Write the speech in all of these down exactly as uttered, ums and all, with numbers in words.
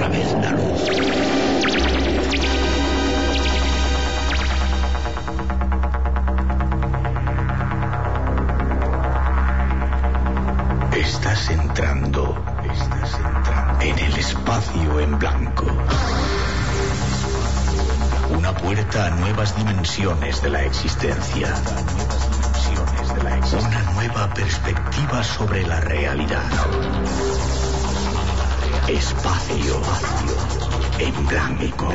otra vez la luz. Estás entrando, estás entrando en el espacio en blanco. Una puerta a nuevas dimensiones de la existencia. Una nueva perspectiva sobre la realidad. Espacio en blanco.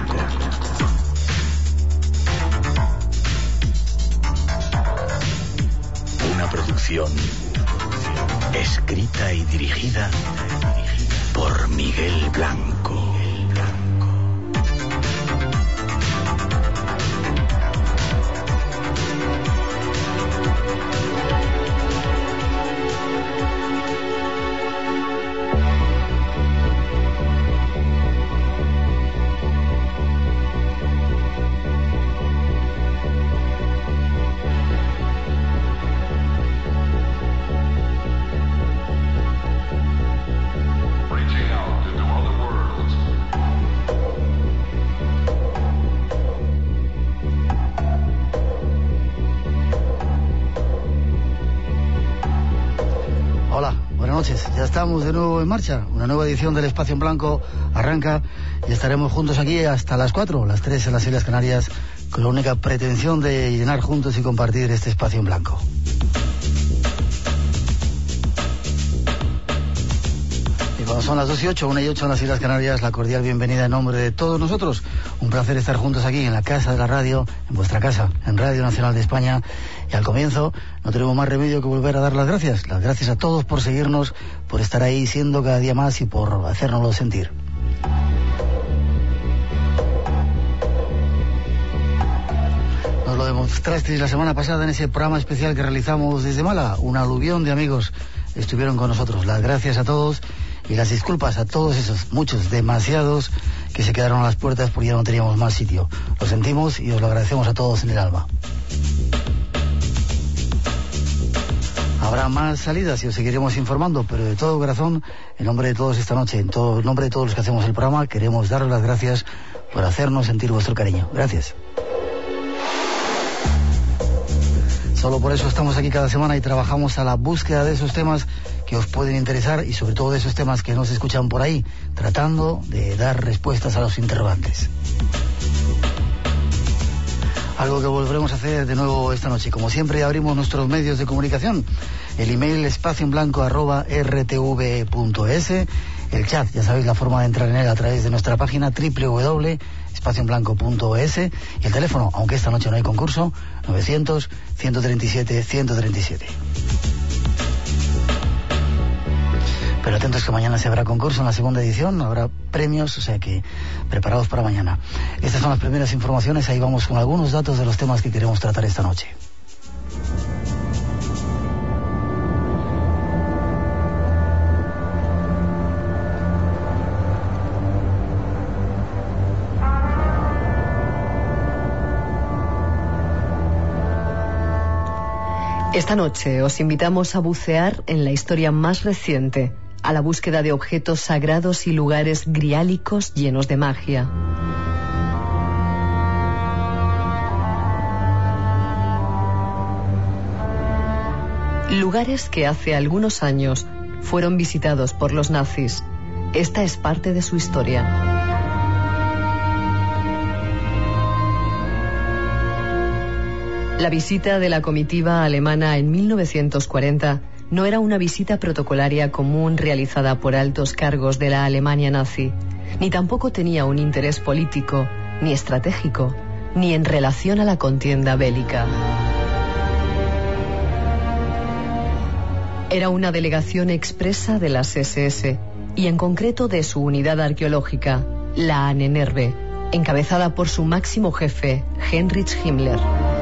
Una producción escrita y dirigida por Miguel Blanco. Ya estamos de nuevo en marcha. Una nueva edición del Espacio en Blanco arranca y estaremos juntos aquí hasta las cuatro, las tres en las Islas Canarias, con la única pretensión de llenar juntos y compartir este espacio en blanco. Y cuando son las dos y ocho, una y ocho en las Islas Canarias, la cordial bienvenida en nombre de todos nosotros. Un placer estar juntos aquí en la casa de la radio, en vuestra casa, en Radio Nacional de España. Y al comienzo no tenemos más remedio que volver a dar las gracias. Las gracias a todos por seguirnos, por estar ahí siendo cada día más y por hacérnoslo sentir. Nos lo demostrasteis la semana pasada en ese programa especial que realizamos desde Málaga. Un aluvión de amigos estuvieron con nosotros. Las gracias a todos y las disculpas a todos esos, muchos, demasiados, que se quedaron a las puertas porque ya no teníamos más sitio. Lo sentimos y os lo agradecemos a todos en el alma. Habrá más salidas y os seguiremos informando, pero de todo corazón, en nombre de todos esta noche, en todo, en nombre de todos los que hacemos el programa, queremos daros las gracias por hacernos sentir vuestro cariño. Gracias. Solo por eso estamos aquí cada semana y trabajamos a la búsqueda de esos temas que os pueden interesar y sobre todo de esos temas que no se escuchan por ahí, tratando de dar respuestas a los interrogantes. Algo que volveremos a hacer de nuevo esta noche. Como siempre, abrimos nuestros medios de comunicación. El email espacioenblanco arroba r t v punto es. El chat, ya sabéis la forma de entrar en él a través de nuestra página doble u doble u doble u punto espacioenblanco punto es. Y el teléfono, aunque esta noche no hay concurso, novecientos, ciento treinta y siete, ciento treinta y siete. Pero atentos que mañana se habrá concurso en la segunda edición, habrá premios, o sea que preparados para mañana. Estas son las primeras informaciones, ahí vamos con algunos datos de los temas que queremos tratar esta noche. Esta noche os invitamos a bucear en la historia más reciente, a la búsqueda de objetos sagrados y lugares griálicos llenos de magia. Lugares que hace algunos años fueron visitados por los nazis. Esta es parte de su historia. La visita de la comitiva alemana en mil novecientos cuarenta no era una visita protocolaria común realizada por altos cargos de la Alemania nazi, ni tampoco tenía un interés político, ni estratégico, ni en relación a la contienda bélica. Era una delegación expresa de las ese ese, y en concreto de su unidad arqueológica, la Ahnenerbe, encabezada por su máximo jefe, Heinrich Himmler.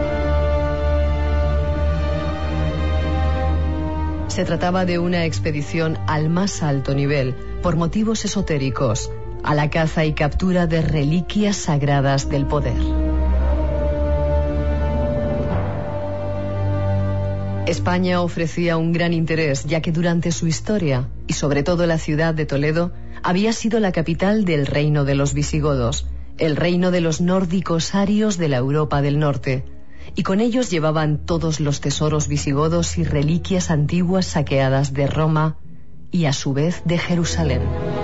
Se trataba de una expedición al más alto nivel, por motivos esotéricos, a la caza y captura de reliquias sagradas del poder. España ofrecía un gran interés, ya que durante su historia, y sobre todo la ciudad de Toledo, había sido la capital del reino de los visigodos, el reino de los nórdicos arios de la Europa del Norte, y con ellos llevaban todos los tesoros visigodos y reliquias antiguas saqueadas de Roma y a su vez de Jerusalén.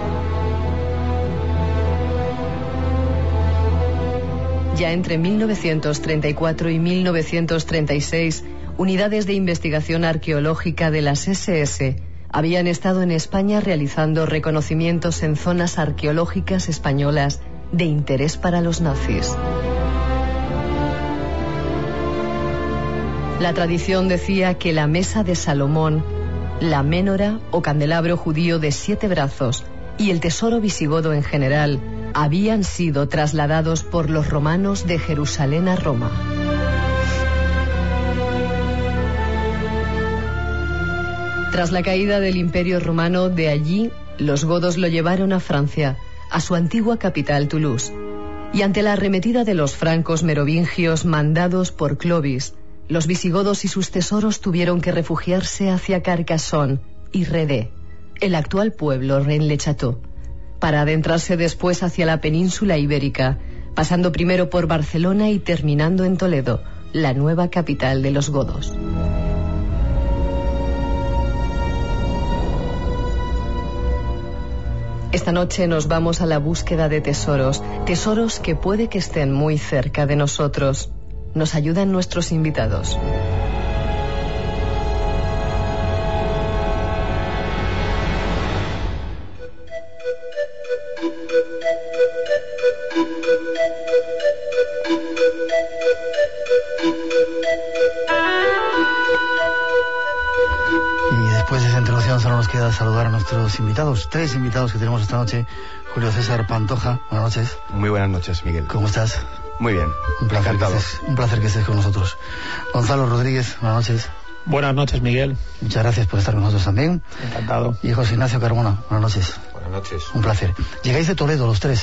Ya entre mil novecientos treinta y cuatro y mil novecientos treinta y seis, unidades de investigación arqueológica de las ese ese habían estado en España realizando reconocimientos en zonas arqueológicas españolas de interés para los nazis. La tradición decía que la mesa de Salomón, la ménora o candelabro judío de siete brazos y el tesoro visigodo en general habían sido trasladados por los romanos de Jerusalén a Roma. Tras la caída del Imperio Romano, de allí los godos lo llevaron a Francia, a su antigua capital Toulouse, y ante la arremetida de los francos merovingios mandados por Clovis, los visigodos y sus tesoros tuvieron que refugiarse hacia Carcassonne y Redé, el actual pueblo Rennes-le-Château, para adentrarse después hacia la península ibérica, pasando primero por Barcelona y terminando en Toledo, la nueva capital de los godos. Esta noche nos vamos a la búsqueda de tesoros, tesoros que puede que estén muy cerca de nosotros. Nos ayudan nuestros invitados. Y después de esa introducción solo nos queda saludar a nuestros invitados, tres invitados que tenemos esta noche. Julio César Pantoja, buenas noches. Muy buenas noches, Miguel. ¿Cómo estás? Muy bien. Un placer, que estés, un placer que estés con nosotros. Gonzalo Rodríguez, buenas noches. Buenas noches, Miguel. Muchas gracias por estar con nosotros también. Encantado. Y José Ignacio Carmona, buenas noches. Buenas noches. Un placer. Llegáis de Toledo los tres.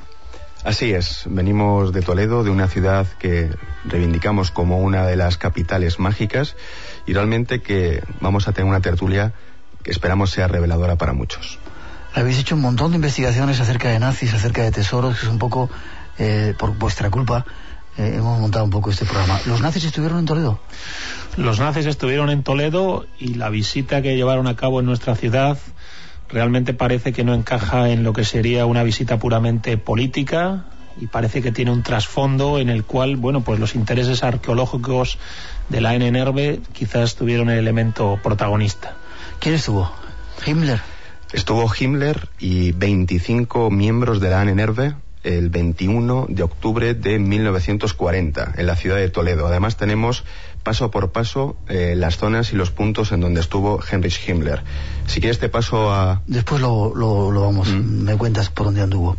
Así es, venimos de Toledo, de una ciudad que reivindicamos como una de las capitales mágicas, y realmente que vamos a tener una tertulia que esperamos sea reveladora para muchos. Habéis hecho un montón de investigaciones acerca de nazis, acerca de tesoros, que es un poco eh, por vuestra culpa. Eh, hemos montado un poco este programa. ¿Los nazis estuvieron en Toledo? Los nazis estuvieron en Toledo y la visita que llevaron a cabo en nuestra ciudad realmente parece que no encaja en lo que sería una visita puramente política, y parece que tiene un trasfondo en el cual, bueno, pues los intereses arqueológicos de la A N N R V quizás tuvieron el elemento protagonista. ¿Quién estuvo? ¿Himmler? Estuvo Himmler y veinticinco miembros de la A N N R V el veintiuno de octubre de mil novecientos cuarenta en la ciudad de Toledo. Además tenemos paso por paso eh, las zonas y los puntos en donde estuvo Heinrich Himmler. Si quieres te paso a... Después lo, lo, lo vamos, mm. me cuentas por dónde anduvo.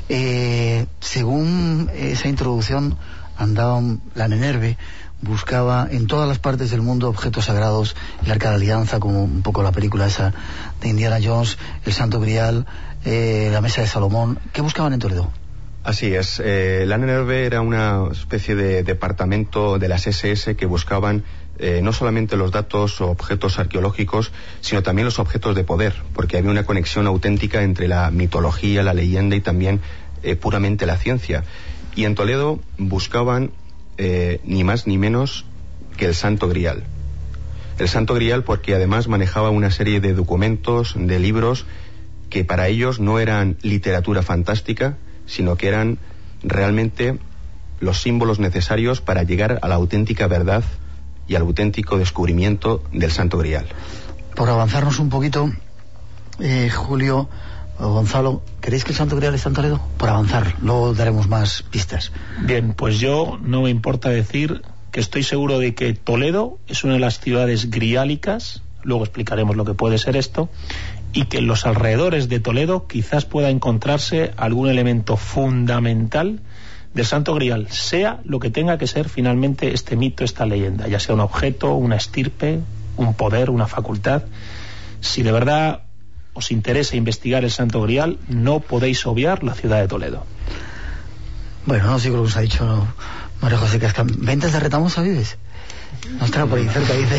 Eh, según esa introducción, andaban la A N N R V, buscaba en todas las partes del mundo objetos sagrados, el Arca de la Alianza, como un poco la película esa de Indiana Jones, el Santo Grial, eh, la Mesa de Salomón. ¿Qué buscaban en Toledo? Así es, eh, la A N N R V era una especie de departamento de las ese ese que buscaban eh, no solamente los datos o objetos arqueológicos, sino también los objetos de poder, porque había una conexión auténtica entre la mitología, la leyenda y también eh, puramente la ciencia. Y en Toledo buscaban eh, ni más ni menos que el Santo Grial. El Santo Grial porque además manejaba una serie de documentos, de libros, que para ellos no eran literatura fantástica, sino que eran realmente los símbolos necesarios para llegar a la auténtica verdad y al auténtico descubrimiento del Santo Grial. Por avanzarnos un poquito, eh, Julio o Gonzalo, ¿queréis que el Santo Grial está en Toledo? Por avanzar, luego daremos más pistas. Bien, pues yo no me importa decir que estoy seguro de que Toledo es una de las ciudades griálicas, luego explicaremos lo que puede ser esto, y que en los alrededores de Toledo quizás pueda encontrarse algún elemento fundamental del Santo Grial, sea lo que tenga que ser finalmente este mito, esta leyenda, ya sea un objeto, una estirpe, un poder, una facultad. Si de verdad os interesa investigar el Santo Grial, no podéis obviar la ciudad de Toledo. Bueno, no sé lo que os ha dicho María José Cascán. ¿Ventas de Retamosa vives? No estará por ahí cerca, dice.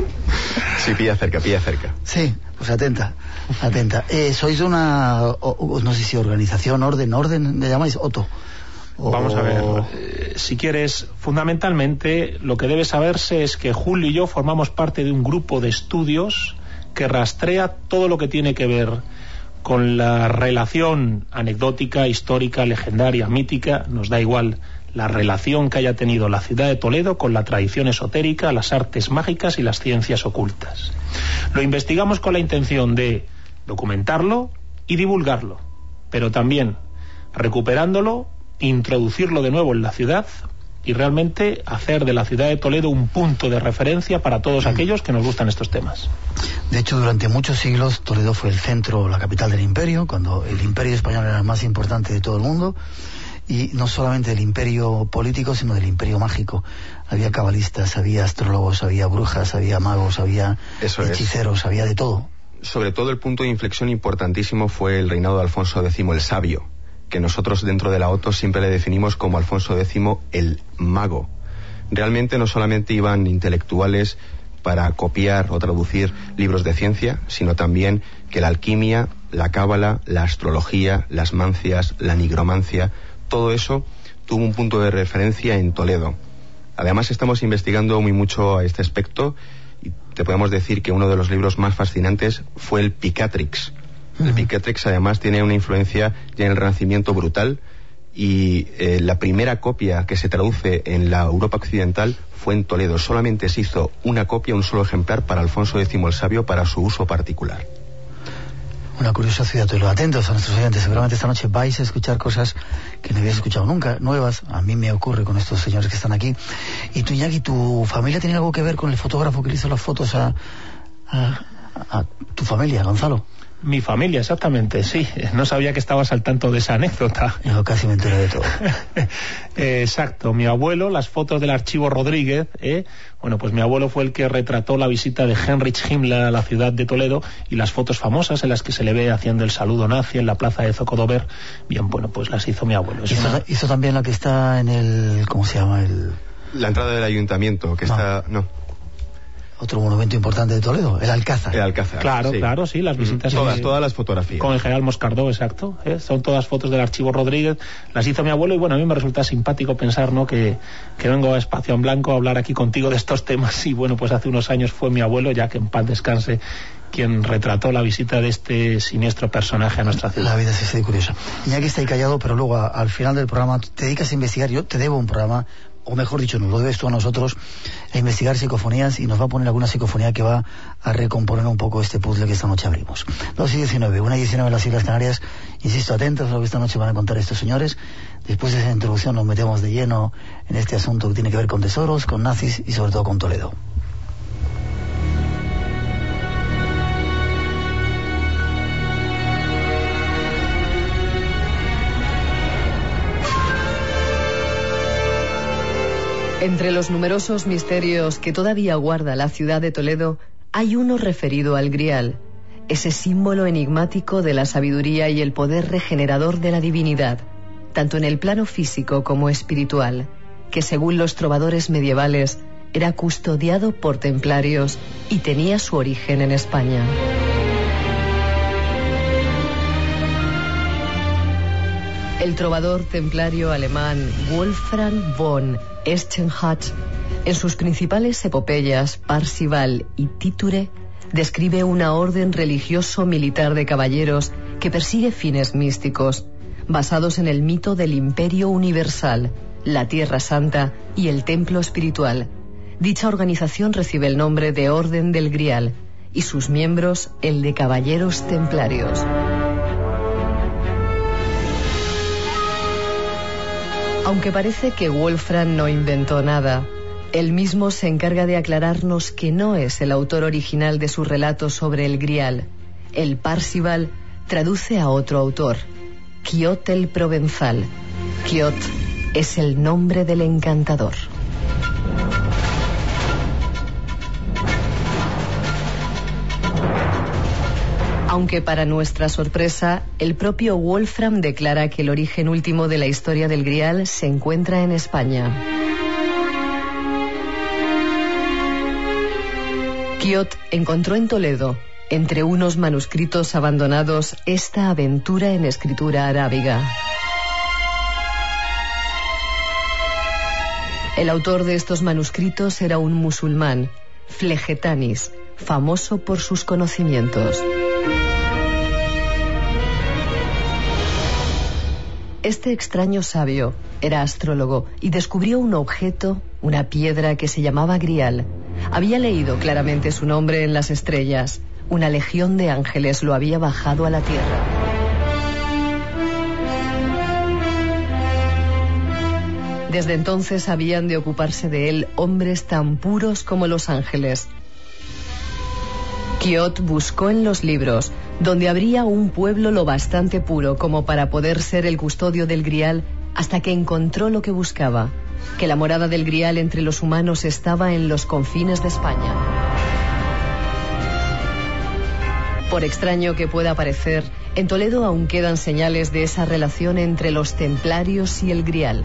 Sí, pilla cerca, pilla cerca. Sí, pues atenta, atenta. Eh, ¿Sois una, o, o, no sé si organización, orden, orden, le llamáis Otto? O... Vamos a ver, eh, si quieres, fundamentalmente lo que debe saberse es que Julio y yo formamos parte de un grupo de estudios que rastrea todo lo que tiene que ver con la relación anecdótica, histórica, legendaria, mítica, nos da igual la relación que haya tenido la ciudad de Toledo con la tradición esotérica, las artes mágicas y las ciencias ocultas. Lo investigamos con la intención de documentarlo y divulgarlo, pero también recuperándolo, introducirlo de nuevo en la ciudad y realmente hacer de la ciudad de Toledo un punto de referencia para todos aquellos que nos gustan estos temas. De hecho, durante muchos siglos Toledo fue el centro, la capital del imperio, cuando el imperio español era el más importante de todo el mundo. Y no solamente del imperio político, sino del imperio mágico. Había cabalistas, había astrólogos, había brujas, había magos, había Eso hechiceros, es. había de todo. Sobre todo el punto de inflexión importantísimo fue el reinado de Alfonso décimo el Sabio, que nosotros dentro de la Otto siempre le definimos como Alfonso décimo el Mago. Realmente no solamente iban intelectuales para copiar o traducir libros de ciencia, sino también que la alquimia, la cábala, la astrología, las mancias, la nigromancia, todo eso tuvo un punto de referencia en Toledo. Además estamos investigando muy mucho a este aspecto y te podemos decir que uno de los libros más fascinantes fue el Picatrix. Uh-huh. El Picatrix además tiene una influencia ya en el Renacimiento brutal y eh, la primera copia que se traduce en la Europa occidental fue en Toledo. Solamente se hizo una copia, un solo ejemplar para Alfonso décimo el Sabio para su uso particular. Una curiosa ciudad, Toledo. Atentos a nuestros oyentes, seguramente esta noche vais a escuchar cosas que no habéis escuchado nunca, nuevas. A mí me ocurre con estos señores que están aquí. Y tú, Iñaki, ¿tu familia tiene algo que ver con el fotógrafo que le hizo las fotos a, a, a tu familia, Gonzalo? Mi familia, exactamente, sí. No sabía que estabas al tanto de esa anécdota. Yo casi me entero de todo. eh, exacto, mi abuelo, las fotos del archivo Rodríguez, ¿eh? Bueno, pues mi abuelo fue el que retrató la visita de Heinrich Himmler a la ciudad de Toledo y las fotos famosas en las que se le ve haciendo el saludo nazi en la plaza de Zocodover. Bien, bueno, pues las hizo mi abuelo. ¿Hizo, una... ¿Hizo también la que está en el... ¿cómo se llama? El... La entrada del ayuntamiento, que no. está... no. Otro monumento importante de Toledo, el Alcázar. El Alcázar. Claro, sí. claro, sí, las visitas. Todas, de, todas las fotografías. Con el general Moscardó, exacto. ¿eh? Son todas fotos del archivo Rodríguez. Las hizo mi abuelo y bueno, a mí me resulta simpático pensar, ¿no? Que, que vengo a Espacio en Blanco a hablar aquí contigo de estos temas y bueno, pues hace unos años fue mi abuelo, ya que en paz descanse, quien retrató la visita de este siniestro personaje a nuestra ciudad. La vida es así curiosa. Iñaki está ahí callado, pero luego a, al final del programa te dedicas a investigar. Yo te debo un programa, o mejor dicho, nos lo debes tú a nosotros, a investigar psicofonías y nos va a poner alguna psicofonía que va a recomponer un poco este puzzle que esta noche abrimos. dos y diecinueve, una y diecinueve en las Islas Canarias. Insisto, atentos a lo que esta noche van a contar estos señores. Después de esa introducción nos metemos de lleno en este asunto que tiene que ver con tesoros, con nazis y sobre todo con Toledo. Entre los numerosos misterios que todavía guarda la ciudad de Toledo, hay uno referido al Grial, ese símbolo enigmático de la sabiduría y el poder regenerador de la divinidad, tanto en el plano físico como espiritual, que según los trovadores medievales era custodiado por templarios y tenía su origen en España. El trovador templario alemán Wolfram von Eschenbach, en sus principales epopeyas Parzival y Titure, describe una orden religioso-militar de caballeros que persigue fines místicos, basados en el mito del Imperio Universal, la Tierra Santa y el Templo Espiritual. Dicha organización recibe el nombre de Orden del Grial y sus miembros el de Caballeros Templarios. Aunque parece que Wolfram no inventó nada, él mismo se encarga de aclararnos que no es el autor original de su relato sobre el Grial. El Parzival traduce a otro autor, Quiot el Provenzal. Quiot es el nombre del encantador. Aunque para nuestra sorpresa, el propio Wolfram declara que el origen último de la historia del Grial se encuentra en España. Quiot encontró en Toledo, entre unos manuscritos abandonados, esta aventura en escritura arábiga. El autor de estos manuscritos era un musulmán, Flegetanis, famoso por sus conocimientos. Este extraño sabio era astrólogo y descubrió un objeto, una piedra que se llamaba Grial. Había leído claramente su nombre en las estrellas. Una legión de ángeles lo había bajado a la tierra. Desde entonces habían de ocuparse de él hombres tan puros como los ángeles. Quiot buscó en los libros, donde habría un pueblo lo bastante puro como para poder ser el custodio del Grial, hasta que encontró lo que buscaba, que la morada del Grial entre los humanos estaba en los confines de España. Por extraño que pueda parecer, en Toledo aún quedan señales de esa relación entre los templarios y el Grial.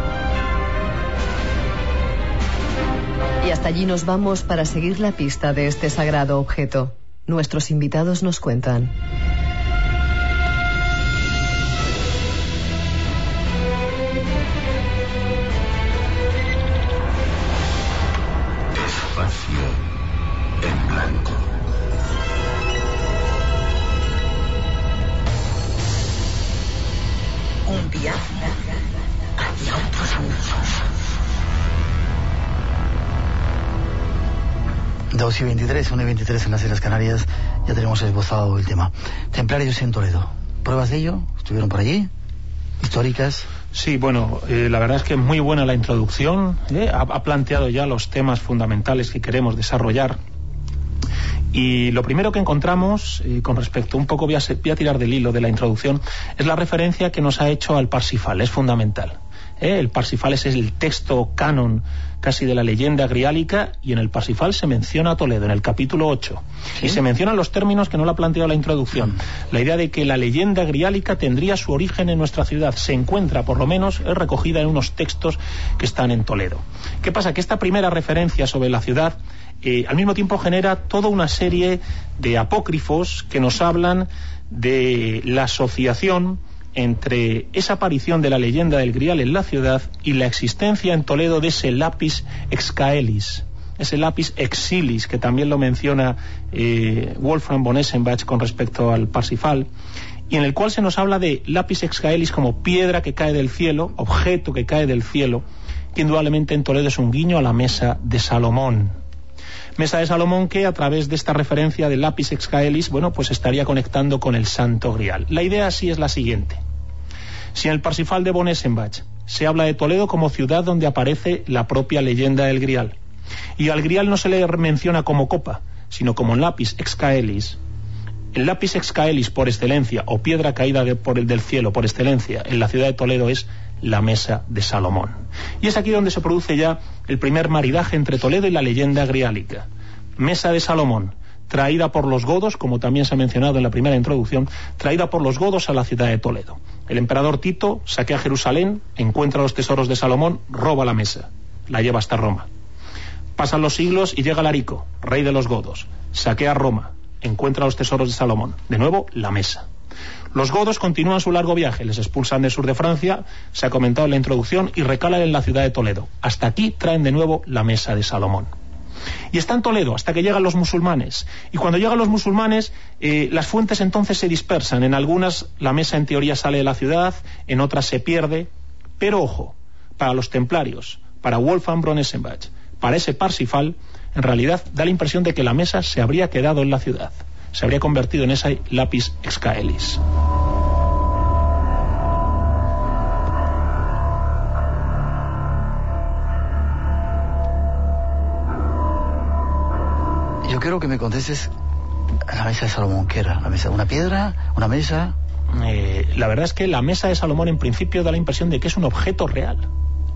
Y hasta allí nos vamos para seguir la pista de este sagrado objeto. Nuestros invitados nos cuentan. Espacio en blanco. Un viaje hacia otros mundos. dos y veintitrés, una y veintitrés en las Islas Canarias. Ya tenemos esbozado el tema. Templarios en Toledo. ¿Pruebas de ello? ¿Estuvieron por allí? ¿Históricas? Sí, bueno, eh, la verdad es que es muy buena la introducción. ¿eh? Ha, ha planteado ya los temas fundamentales que queremos desarrollar. Y lo primero que encontramos, eh, con respecto, un poco voy a, voy a tirar del hilo de la introducción, es la referencia que nos ha hecho al Parsifal. Es fundamental. ¿eh? El Parsifal es el texto canon casi de la leyenda griálica, y en el Parsifal se menciona a Toledo, en el capítulo ocho. ¿Sí? Y se mencionan los términos que no lo ha planteado la introducción. Mm. La idea de que la leyenda griálica tendría su origen en nuestra ciudad se encuentra, por lo menos, es recogida en unos textos que están en Toledo. ¿Qué pasa? Que esta primera referencia sobre la ciudad eh, al mismo tiempo genera toda una serie de apócrifos que nos hablan de la asociación entre esa aparición de la leyenda del Grial en la ciudad y la existencia en Toledo de ese lapis excaelis, ese lapis exilis, que también lo menciona eh, Wolfram von Eschenbach con respecto al Parsifal, y en el cual se nos habla de lapis excaelis como piedra que cae del cielo, objeto que cae del cielo, que indudablemente en Toledo es un guiño a la mesa de Salomón. Mesa de Salomón que, a través de esta referencia del lapis excaelis, bueno, pues estaría conectando con el Santo Grial. La idea así es la siguiente. Si en el Parsifal de von Eschenbach se habla de Toledo como ciudad donde aparece la propia leyenda del Grial, y al Grial no se le menciona como copa, sino como lapis excaelis, el lapis excaelis por excelencia, o piedra caída de, por el del cielo por excelencia en la ciudad de Toledo, es la mesa de Salomón. Y es aquí donde se produce ya el primer maridaje entre Toledo y la leyenda griálica. Mesa de Salomón, traída por los godos, como también se ha mencionado en la primera introducción, traída por los godos a la ciudad de Toledo. El emperador Tito saquea Jerusalén, encuentra los tesoros de Salomón, roba la mesa, la lleva hasta Roma. Pasan los siglos y llega Larico, rey de los godos, saquea Roma, encuentra los tesoros de Salomón, de nuevo la mesa. Los godos continúan su largo viaje, les expulsan del sur de Francia, se ha comentado en la introducción, y recalan en la ciudad de Toledo. Hasta aquí traen de nuevo la mesa de Salomón. Y está en Toledo hasta que llegan los musulmanes. Y cuando llegan los musulmanes, eh, las fuentes entonces se dispersan. En algunas la mesa en teoría sale de la ciudad, en otras se pierde. Pero ojo, para los templarios, para Wolfram von Eschenbach, para ese Parsifal, en realidad da la impresión de que la mesa se habría quedado en la ciudad. Se habría convertido en ese lapis excaelis. Yo quiero que me contestes la mesa de Salomón. ¿Qué era? ¿La mesa? ¿Una piedra? ¿Una mesa? Eh, la verdad es que la mesa de Salomón en principio da la impresión de que es un objeto real.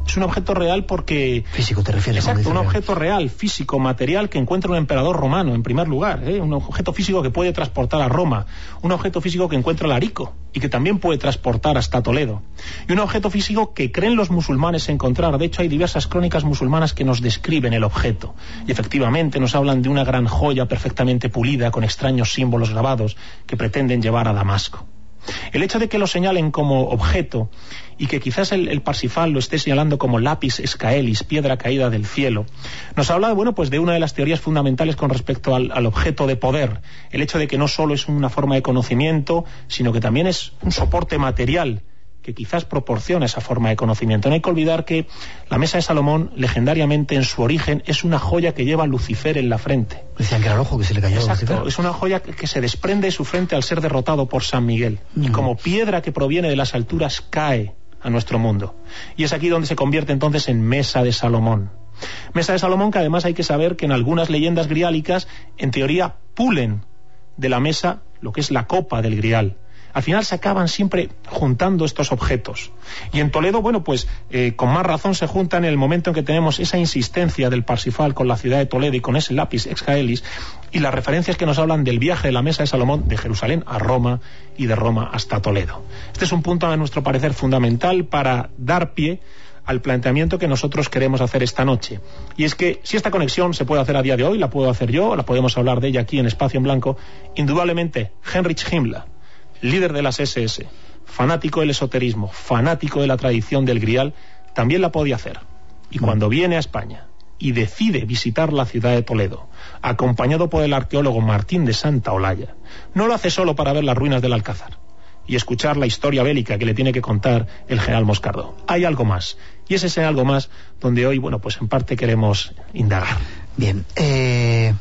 Es un objeto real porque... Físico, te refieres. Exacto, un objeto real, físico, material que encuentra un emperador romano, en primer lugar. ¿eh? Un objeto físico que puede transportar a Roma. Un objeto físico que encuentra el Arico y que también puede transportar hasta Toledo. Y un objeto físico que creen los musulmanes encontrar. De hecho, hay diversas crónicas musulmanas que nos describen el objeto. Y efectivamente nos hablan de una gran joya perfectamente pulida con extraños símbolos grabados que pretenden llevar a Damasco. El hecho de que lo señalen como objeto y que quizás el, el Parsifal lo esté señalando como lapis scaelis, piedra caída del cielo, nos habla, bueno, pues de una de las teorías fundamentales con respecto al, al objeto de poder. El hecho de que no solo es una forma de conocimiento, sino que también es un soporte material que quizás proporciona esa forma de conocimiento. No hay que olvidar que la mesa de Salomón, legendariamente en su origen, es una joya que lleva Lucifer en la frente. Decían que era el ojo que se le cayó. Exacto, a Lucifer. Es una joya que se desprende de su frente al ser derrotado por San Miguel. Mm. Y como piedra que proviene de las alturas cae a nuestro mundo. Y es aquí donde se convierte entonces en mesa de Salomón. Mesa de Salomón que además hay que saber que en algunas leyendas griálicas, en teoría, pulen de la mesa lo que es la copa del grial. Al final se acaban siempre juntando estos objetos. Y en Toledo, bueno, pues eh, con más razón se juntan en el momento en que tenemos esa insistencia del Parsifal con la ciudad de Toledo y con ese lapis scaelis y las referencias que nos hablan del viaje de la mesa de Salomón de Jerusalén a Roma y de Roma hasta Toledo. Este es un punto, a nuestro parecer, fundamental para dar pie al planteamiento que nosotros queremos hacer esta noche. Y es que si esta conexión se puede hacer a día de hoy, la puedo hacer yo, la podemos hablar de ella aquí en Espacio en Blanco, indudablemente Heinrich Himmler, líder de las ese ese, fanático del esoterismo, fanático de la tradición del Grial, también la podía hacer. Y cuando viene a España y decide visitar la ciudad de Toledo, acompañado por el arqueólogo Martín de Santa Olalla, no lo hace solo para ver las ruinas del Alcázar y escuchar la historia bélica que le tiene que contar el general Moscardo. Hay algo más, y es ese algo más donde hoy, bueno, pues en parte queremos indagar. Bien, eh...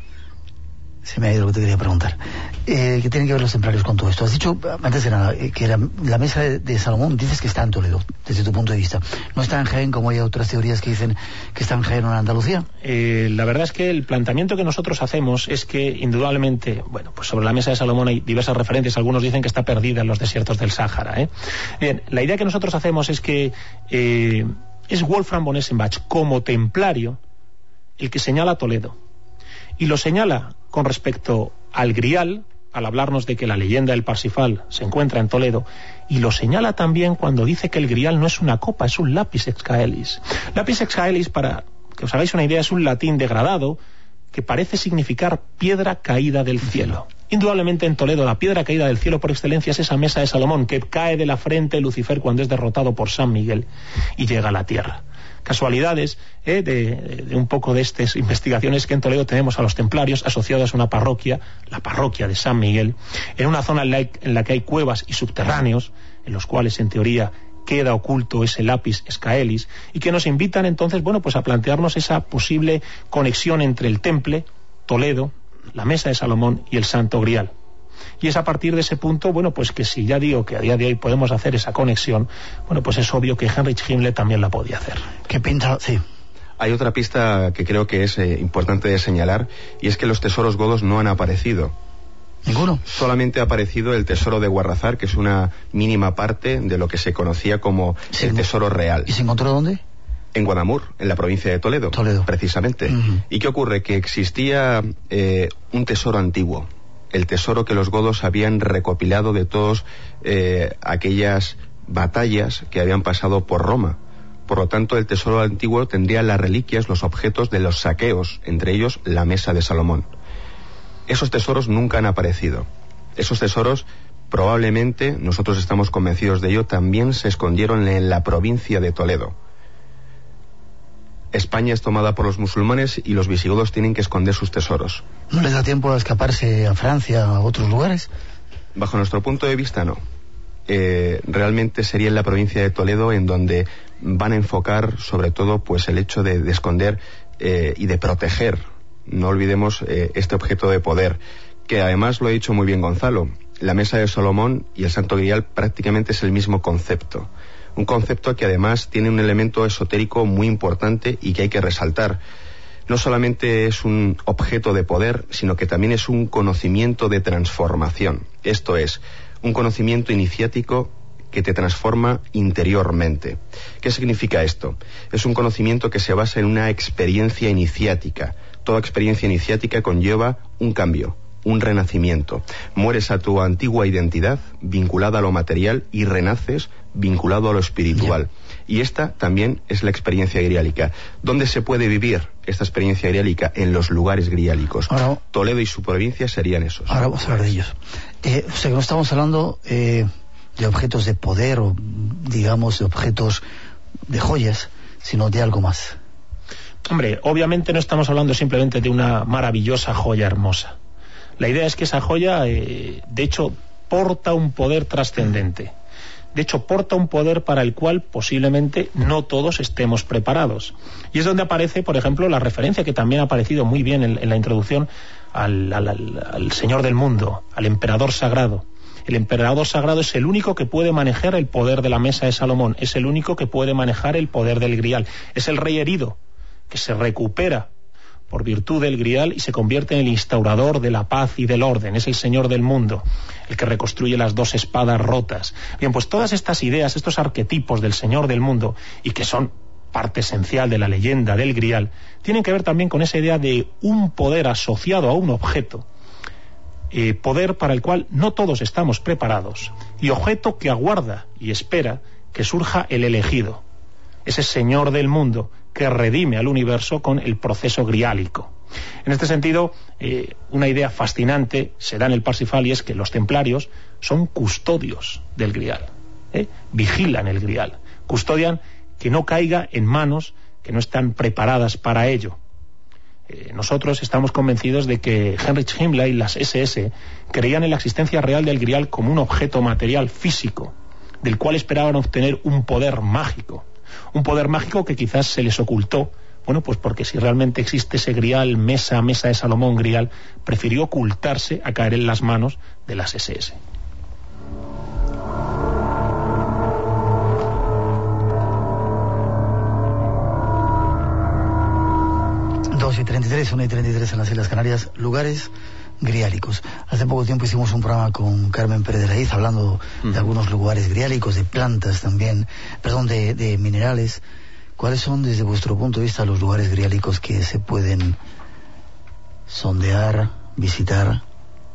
se me ha ido lo que te quería preguntar. Eh, ¿Qué tienen que ver los templarios con todo esto? Has dicho, antes de nada, eh, que la, la mesa de, de Salomón, dices que está en Toledo, desde tu punto de vista. ¿No está en Jaén, como hay otras teorías que dicen que está en Jaén o en Andalucía? Eh, la verdad es que el planteamiento que nosotros hacemos es que, indudablemente, bueno, pues sobre la mesa de Salomón hay diversas referencias. Algunos dicen que está perdida en los desiertos del Sáhara. ¿eh? Bien, la idea que nosotros hacemos es que eh, es Wolfram von Eschenbach, como templario, el que señala Toledo. Y lo señala con respecto al Grial, al hablarnos de que la leyenda del Parsifal se encuentra en Toledo, y lo señala también cuando dice que el Grial no es una copa, es un lapis scaelis. Lapis scaelis, para que os hagáis una idea, es un latín degradado que parece significar piedra caída del cielo. Indudablemente en Toledo la piedra caída del cielo por excelencia es esa mesa de Salomón, que cae de la frente de Lucifer cuando es derrotado por San Miguel y llega a la tierra. Casualidades eh, de, de un poco de estas investigaciones que en Toledo tenemos a los templarios asociados a una parroquia, la parroquia de San Miguel, en una zona en la, en la que hay cuevas y subterráneos, en los cuales en teoría queda oculto ese lapis scaelis, y que nos invitan entonces, bueno, pues a plantearnos esa posible conexión entre el Temple, Toledo, la mesa de Salomón y el Santo Grial. Y es a partir de ese punto, bueno, pues que si ya digo que a día de hoy podemos hacer esa conexión, bueno, pues es obvio que Heinrich Himmler también la podía hacer. ¿Qué pinta? Sí. Hay otra pista que creo que es eh, importante de señalar, y es que los tesoros godos no han aparecido. ¿Ninguno? Solamente ha aparecido el tesoro de Guarrazar, que es una mínima parte de lo que se conocía como sí, el tesoro real. ¿Y se encontró dónde? En Guadamur, en la provincia de Toledo, Toledo. precisamente. Uh-huh. ¿Y qué ocurre? Que existía eh, un tesoro antiguo, el tesoro que los godos habían recopilado de todas eh, aquellas batallas que habían pasado por Roma. Por lo tanto, el tesoro antiguo tendría las reliquias, los objetos de los saqueos, entre ellos la mesa de Salomón. Esos tesoros nunca han aparecido. Esos tesoros, probablemente, nosotros estamos convencidos de ello, también se escondieron en la provincia de Toledo. España es tomada por los musulmanes y los visigodos tienen que esconder sus tesoros. ¿No les da tiempo a escaparse a Francia, a otros lugares? Bajo nuestro punto de vista, no. Eh, realmente sería en la provincia de Toledo en donde van a enfocar sobre todo pues el hecho de, de esconder eh, y de proteger. No olvidemos eh, este objeto de poder, que además lo ha dicho muy bien Gonzalo. La mesa de Salomón y el Santo Grial prácticamente es el mismo concepto. Un concepto que además tiene un elemento esotérico muy importante y que hay que resaltar. No solamente es un objeto de poder, sino que también es un conocimiento de transformación. Esto es, un conocimiento iniciático que te transforma interiormente. ¿Qué significa esto? Es un conocimiento que se basa en una experiencia iniciática. Toda experiencia iniciática conlleva un cambio, un renacimiento. Mueres a tu antigua identidad, vinculada a lo material, y renaces vinculado a lo espiritual. Y esta también es la experiencia griálica. ¿Dónde se puede vivir esta experiencia griálica? En los lugares griálicos. Ahora, Toledo y su provincia serían esos. Ahora vamos a hablar de ellos. Eh, o sea que no estamos hablando eh, de objetos de poder o, digamos, de objetos de joyas, sino de algo más. Hombre, obviamente no estamos hablando simplemente de una maravillosa joya hermosa. La idea es que esa joya, eh, de hecho, porta un poder trascendente. De hecho, porta un poder para el cual posiblemente no todos estemos preparados. Y es donde aparece, por ejemplo, la referencia que también ha aparecido muy bien en, en la introducción al, al, al, al Señor del Mundo, al Emperador Sagrado. El Emperador Sagrado es el único que puede manejar el poder de la mesa de Salomón, es el único que puede manejar el poder del Grial. Es el rey herido, que se recupera por virtud del Grial y se convierte en el instaurador de la paz y del orden. Es el Señor del Mundo, el que reconstruye las dos espadas rotas. Bien, pues todas estas ideas, estos arquetipos del Señor del Mundo, y que son parte esencial de la leyenda del Grial, tienen que ver también con esa idea de un poder asociado a un objeto, eh, poder para el cual no todos estamos preparados, y objeto que aguarda y espera que surja el elegido, ese Señor del Mundo que redime al universo con el proceso griálico. En este sentido, eh, una idea fascinante se da en el Parsifal, y es que los templarios son custodios del Grial, ¿eh? Vigilan el Grial, custodian que no caiga en manos que no están preparadas para ello. Eh, nosotros estamos convencidos de que Heinrich Himmler y las ese ese creían en la existencia real del Grial como un objeto material físico, del cual esperaban obtener un poder mágico. Un poder mágico que quizás se les ocultó, bueno, pues porque si realmente existe ese Grial, mesa, mesa de Salomón Grial, prefirió ocultarse a caer en las manos de las ese ese. dos y treinta y tres, una y treinta y tres en las Islas Canarias, lugares griálicos. Hace poco tiempo hicimos un programa con Carmen Pérez de Raíz hablando uh-huh. de algunos lugares griálicos, de plantas también, perdón, de, de minerales. ¿Cuáles son, desde vuestro punto de vista, los lugares griálicos que se pueden sondear, visitar?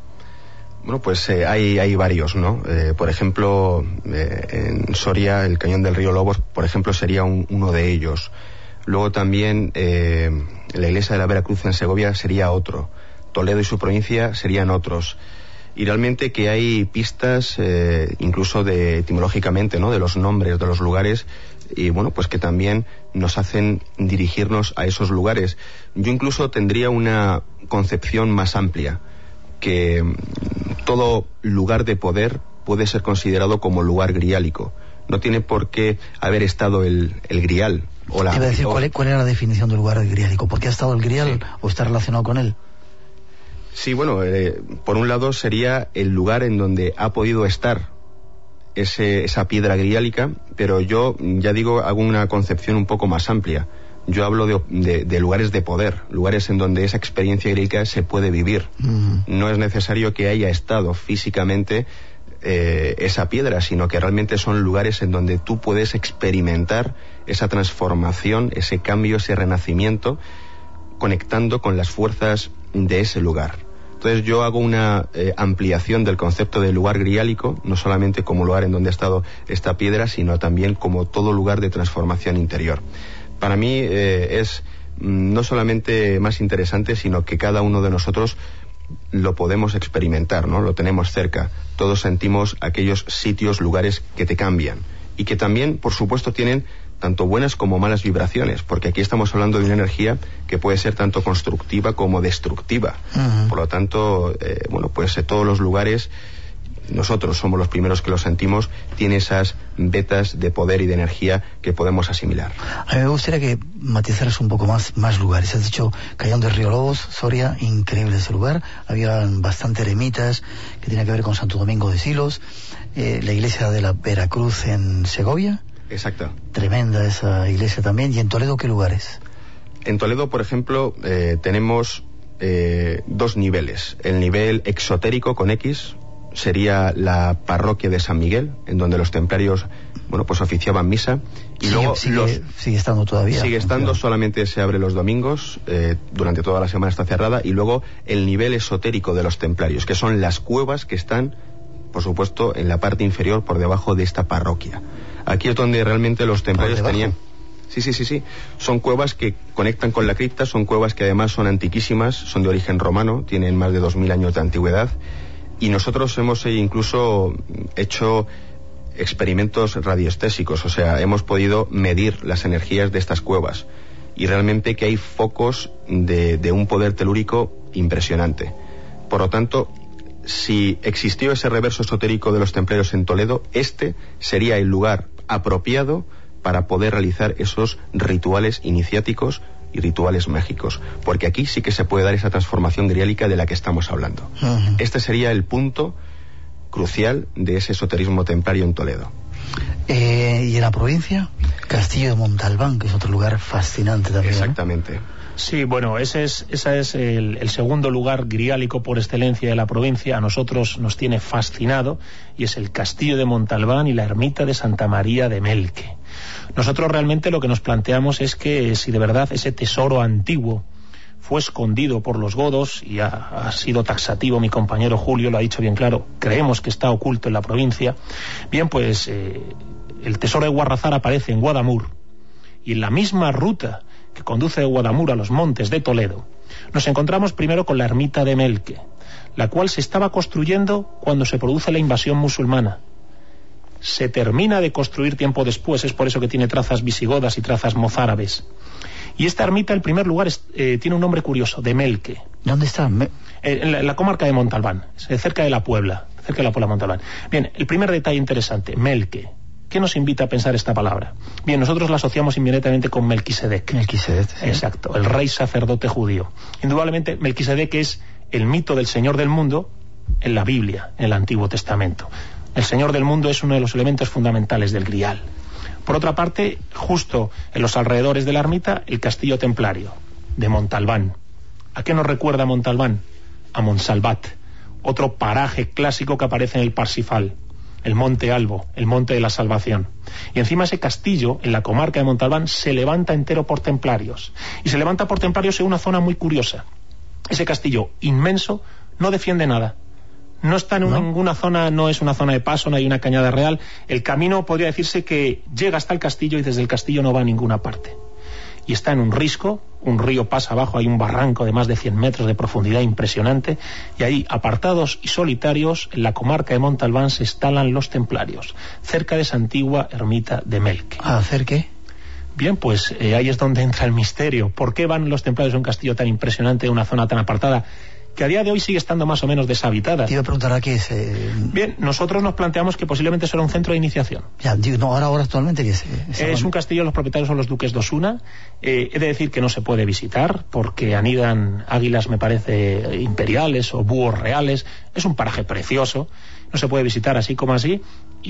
Bueno, pues eh, hay, hay varios, ¿no? Eh, por ejemplo, eh, en Soria, el Cañón del Río Lobos, por ejemplo, sería un, uno de ellos. Luego también eh, la iglesia de la Veracruz en Segovia sería otro. Toledo y su provincia serían otros. Y realmente que hay pistas, eh, incluso de etimológicamente, ¿no?, de los nombres de los lugares, y bueno, pues que también nos hacen dirigirnos a esos lugares. Yo incluso tendría una concepción más amplia, que todo lugar de poder puede ser considerado como lugar griálico. No tiene por qué haber estado el, el Grial. O la, Te iba a decir, o... ¿cuál, ¿cuál era la definición del lugar griálico? ¿Por qué ha estado el Grial, sí, o está relacionado con él? Sí, bueno, eh, por un lado sería el lugar en donde ha podido estar ese, esa piedra griálica, pero yo, ya digo, hago una concepción un poco más amplia. Yo hablo de, de, de lugares de poder, lugares en donde esa experiencia griálica se puede vivir. Mm. No es necesario que haya estado físicamente eh, esa piedra, sino que realmente son lugares en donde tú puedes experimentar esa transformación, ese cambio, ese renacimiento, conectando con las fuerzas de ese lugar. Entonces yo hago una eh, ampliación del concepto de lugar griálico, no solamente como lugar en donde ha estado esta piedra, sino también como todo lugar de transformación interior. Para mí eh, es mm, no solamente más interesante, sino que cada uno de nosotros lo podemos experimentar, ¿no? Lo tenemos cerca. Todos sentimos aquellos sitios, lugares que te cambian y que también, por supuesto, tienen tanto buenas como malas vibraciones, porque aquí estamos hablando de una energía que puede ser tanto constructiva como destructiva. Uh-huh. Por lo tanto, eh, bueno, pues eh, todos los lugares, nosotros somos los primeros que lo sentimos, tiene esas vetas de poder y de energía que podemos asimilar. A mí me gustaría que matizaras un poco más, más lugares. Has dicho Cañón del Río Lobos, Soria, increíble ese lugar. Había bastante eremitas que tienen que ver con Santo Domingo de Silos, eh, la iglesia de la Veracruz en Segovia. Exacto. Tremenda esa iglesia también. ¿Y en Toledo qué lugares? En Toledo, por ejemplo, eh, tenemos eh, dos niveles. El nivel exotérico con X, sería la parroquia de San Miguel, en donde los templarios, bueno, pues oficiaban misa. Y sigue, luego sigue, los, sigue estando todavía. Sigue estando, solamente se abre los domingos, eh, durante toda la semana está cerrada. Y luego el nivel esotérico de los templarios, que son las cuevas que están, por supuesto, en la parte inferior, por debajo de esta parroquia. Aquí es donde realmente los templarios tenían... Sí, sí, sí, sí. Son cuevas que conectan con la cripta, son cuevas que además son antiquísimas, son de origen romano, tienen más de dos mil años de antigüedad. Y nosotros hemos incluso hecho experimentos radiestésicos, o sea, hemos podido medir las energías de estas cuevas. Y realmente que hay focos de, de un poder telúrico impresionante. Por lo tanto, si existió ese reverso esotérico de los templarios en Toledo, este sería el lugar apropiado para poder realizar esos rituales iniciáticos y rituales mágicos, porque aquí sí que se puede dar esa transformación griálica de la que estamos hablando. Uh-huh. Este sería el punto crucial de ese esoterismo templario en Toledo. Eh, ¿Y en la provincia? Castillo de Montalbán, que es otro lugar fascinante también. Exactamente. ¿No? Sí, bueno, ese es, ese es el, el segundo lugar griálico por excelencia de la provincia. A nosotros nos tiene fascinado, y es el Castillo de Montalbán y la ermita de Santa María de Melque. Nosotros realmente lo que nos planteamos es que si de verdad ese tesoro antiguo fue escondido por los godos, y ha, ha sido taxativo mi compañero Julio, lo ha dicho bien claro, creemos que está oculto en la provincia, bien, pues eh, el tesoro de Guarrazar aparece en Guadamur, y en la misma ruta que conduce de Guadamur a los montes de Toledo, nos encontramos primero con la ermita de Melque, la cual se estaba construyendo cuando se produce la invasión musulmana. Se termina de construir tiempo después, es por eso que tiene trazas visigodas y trazas mozárabes. Y esta ermita, en primer lugar, es, eh, tiene un nombre curioso, de Melque. ¿Dónde está? Me... Eh, en, la, en la comarca de Montalbán, cerca de la Puebla, cerca de la Puebla de Montalbán. Bien, el primer detalle interesante, Melque. ¿Qué nos invita a pensar esta palabra? Bien, nosotros la asociamos inmediatamente con Melquisedec. Melquisedec, sí. Exacto, el rey sacerdote judío. Indudablemente, Melquisedec es el mito del Señor del mundo en la Biblia, en el Antiguo Testamento. El Señor del mundo es uno de los elementos fundamentales del grial. Por otra parte, justo en los alrededores de la ermita, el castillo templario de Montalbán. ¿A qué nos recuerda Montalbán? A Monsalvat, otro paraje clásico que aparece en el Parsifal, el Monte Albo, el Monte de la Salvación. Y encima ese castillo, en la comarca de Montalbán, se levanta entero por templarios. Y se levanta por templarios en una zona muy curiosa. Ese castillo inmenso no defiende nada. No está en ¿No? ninguna zona, no es una zona de paso, no hay una cañada real. El camino podría decirse que llega hasta el castillo y desde el castillo no va a ninguna parte. Y está en un risco, un río pasa abajo, hay un barranco de más de cien metros de profundidad impresionante, y ahí, apartados y solitarios, en la comarca de Montalbán se instalan los templarios, cerca de esa antigua ermita de Melque. ¿A hacer qué? Bien, pues eh, ahí es donde entra el misterio. ¿Por qué van los templarios a un castillo tan impresionante, de una zona tan apartada, que a día de hoy sigue estando más o menos deshabitada? Te iba a preguntar a qué es. Eh... Bien, nosotros nos planteamos que posiblemente será un centro de iniciación. Ya, digo, no, ahora, ahora actualmente ¿qué es? Es, es un castillo, los propietarios son los duques de Osuna. Eh, he de decir que no se puede visitar porque anidan águilas, me parece, imperiales o búhos reales. Es un paraje precioso, no se puede visitar así como así,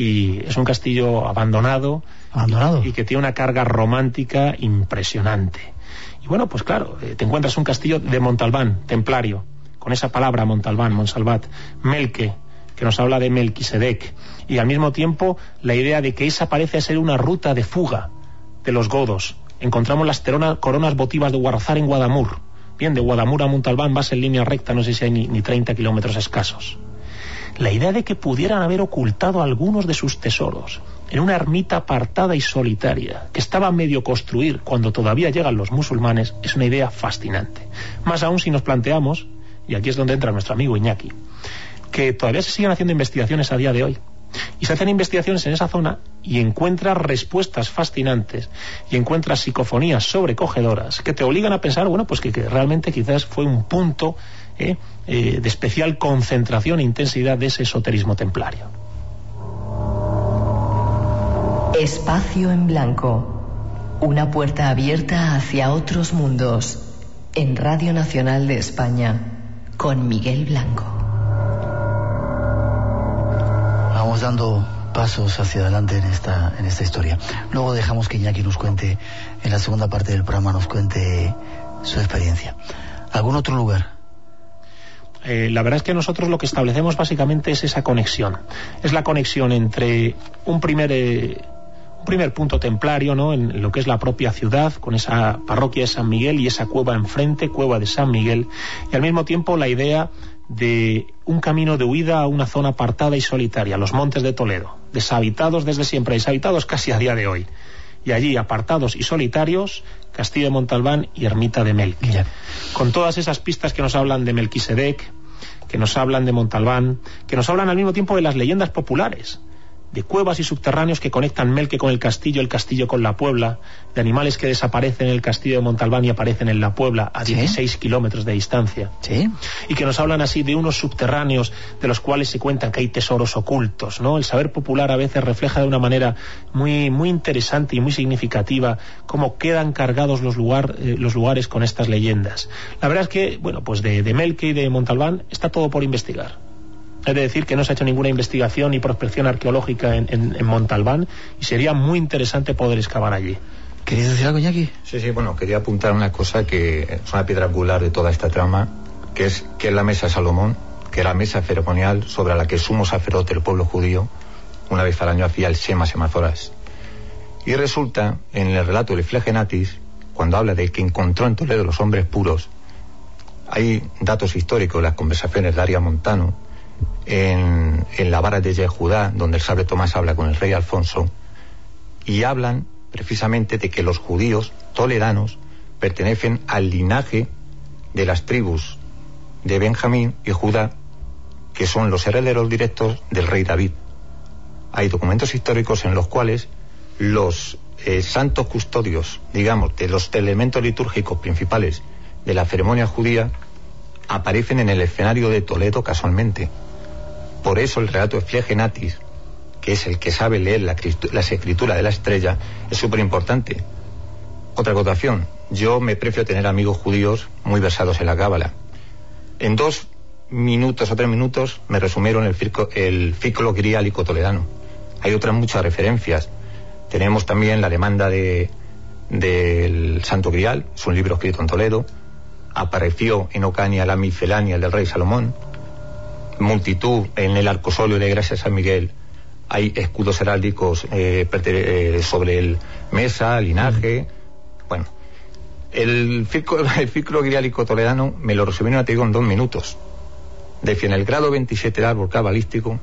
y es un castillo abandonado. ¿Abandonado? Y, y que tiene una carga romántica impresionante. Y bueno, pues claro, eh, te encuentras un castillo de Montalbán, templario, con esa palabra Montalbán, Monsalvat, Melque, que nos habla de Melquisedec, y al mismo tiempo la idea de que esa parece ser una ruta de fuga de los godos. Encontramos las terona, coronas votivas de Guarrazar en Guadamur. Bien, de Guadamur a Montalbán vas en línea recta, no sé si hay ni, ni treinta kilómetros escasos. La idea de que pudieran haber ocultado algunos de sus tesoros en una ermita apartada y solitaria, que estaba a medio construir cuando todavía llegan los musulmanes, es una idea fascinante. Más aún si nos planteamos, y aquí es donde entra nuestro amigo Iñaki, que todavía se siguen haciendo investigaciones a día de hoy. Y se hacen investigaciones en esa zona y encuentras respuestas fascinantes y encuentras psicofonías sobrecogedoras que te obligan a pensar, bueno, pues que, que realmente quizás fue un punto eh, eh, de especial concentración e intensidad de ese esoterismo templario. Espacio en blanco. Una puerta abierta hacia otros mundos. En Radio Nacional de España. Con Miguel Blanco. Vamos dando pasos hacia adelante en esta, en esta historia. Luego dejamos que Iñaki nos cuente, en la segunda parte del programa, nos cuente su experiencia. ¿Algún otro lugar? eh, la verdad es que nosotros lo que establecemos básicamente es esa conexión. Es la conexión entre un primer... Eh, un primer punto templario, ¿no?, en lo que es la propia ciudad, con esa parroquia de San Miguel y esa cueva enfrente, cueva de San Miguel, y al mismo tiempo la idea de un camino de huida a una zona apartada y solitaria, los Montes de Toledo, deshabitados desde siempre, deshabitados casi a día de hoy, y allí, apartados y solitarios, Castillo de Montalbán y Ermita de Melque. Yeah. Con todas esas pistas que nos hablan de Melquisedec, que nos hablan de Montalbán, que nos hablan al mismo tiempo de las leyendas populares, de cuevas y subterráneos que conectan Melque con el castillo, el castillo con la Puebla, de animales que desaparecen en el castillo de Montalbán y aparecen en la Puebla a dieciséis ¿Sí? kilómetros de distancia. ¿Sí? Y que nos hablan así de unos subterráneos de los cuales se cuentan que hay tesoros ocultos, ¿no? El saber popular a veces refleja de una manera muy, muy interesante y muy significativa cómo quedan cargados los, lugar, eh, los lugares con estas leyendas. La verdad es que, bueno, pues de, de Melque y de Montalbán está todo por investigar. Es de decir que no se ha hecho ninguna investigación ni prospección arqueológica en, en, en Montalbán, y sería muy interesante poder excavar allí. ¿Querías decir algo, Iñaki? Sí, sí, bueno, quería apuntar una cosa que es una piedra angular de toda esta trama, que es que es la mesa de Salomón, que era la mesa ceremonial sobre la que el sumo sacerdote del pueblo judío una vez al año hacía el Shema Semazoras. Y resulta, en el relato del Flegenatis, cuando habla de que encontró en Toledo los hombres puros, hay datos históricos, las conversaciones de Arias Montano, En, en la vara de Yehudá, donde el sabre Tomás habla con el rey Alfonso, y hablan precisamente de que los judíos toledanos pertenecen al linaje de las tribus de Benjamín y Judá, que son los herederos directos del rey David. Hay documentos históricos en los cuales los eh, santos custodios, digamos, de los elementos litúrgicos principales de la ceremonia judía aparecen en el escenario de Toledo casualmente. Por eso el relato de Flegenatis, que es el que sabe leer la, las escrituras de la estrella, es súper importante. Otra acotación: yo me prefiero tener amigos judíos muy versados en la cábala. En dos minutos o tres minutos me resumieron el, circo, el ciclo griálico toledano. Hay otras muchas referencias. Tenemos también la demanda de del Santo Grial, es un libro escrito en Toledo. Apareció en Ocaña la miscelánea del rey Salomón. Multitud en el arcosolio de la iglesia de San Miguel. Hay escudos heráldicos eh, eh, sobre el mesa, linaje. Mm. Bueno, el ciclo, el ciclo griálico toledano me lo resumieron, te digo, en dos minutos. Decía, en el grado veintisiete del árbol cabalístico,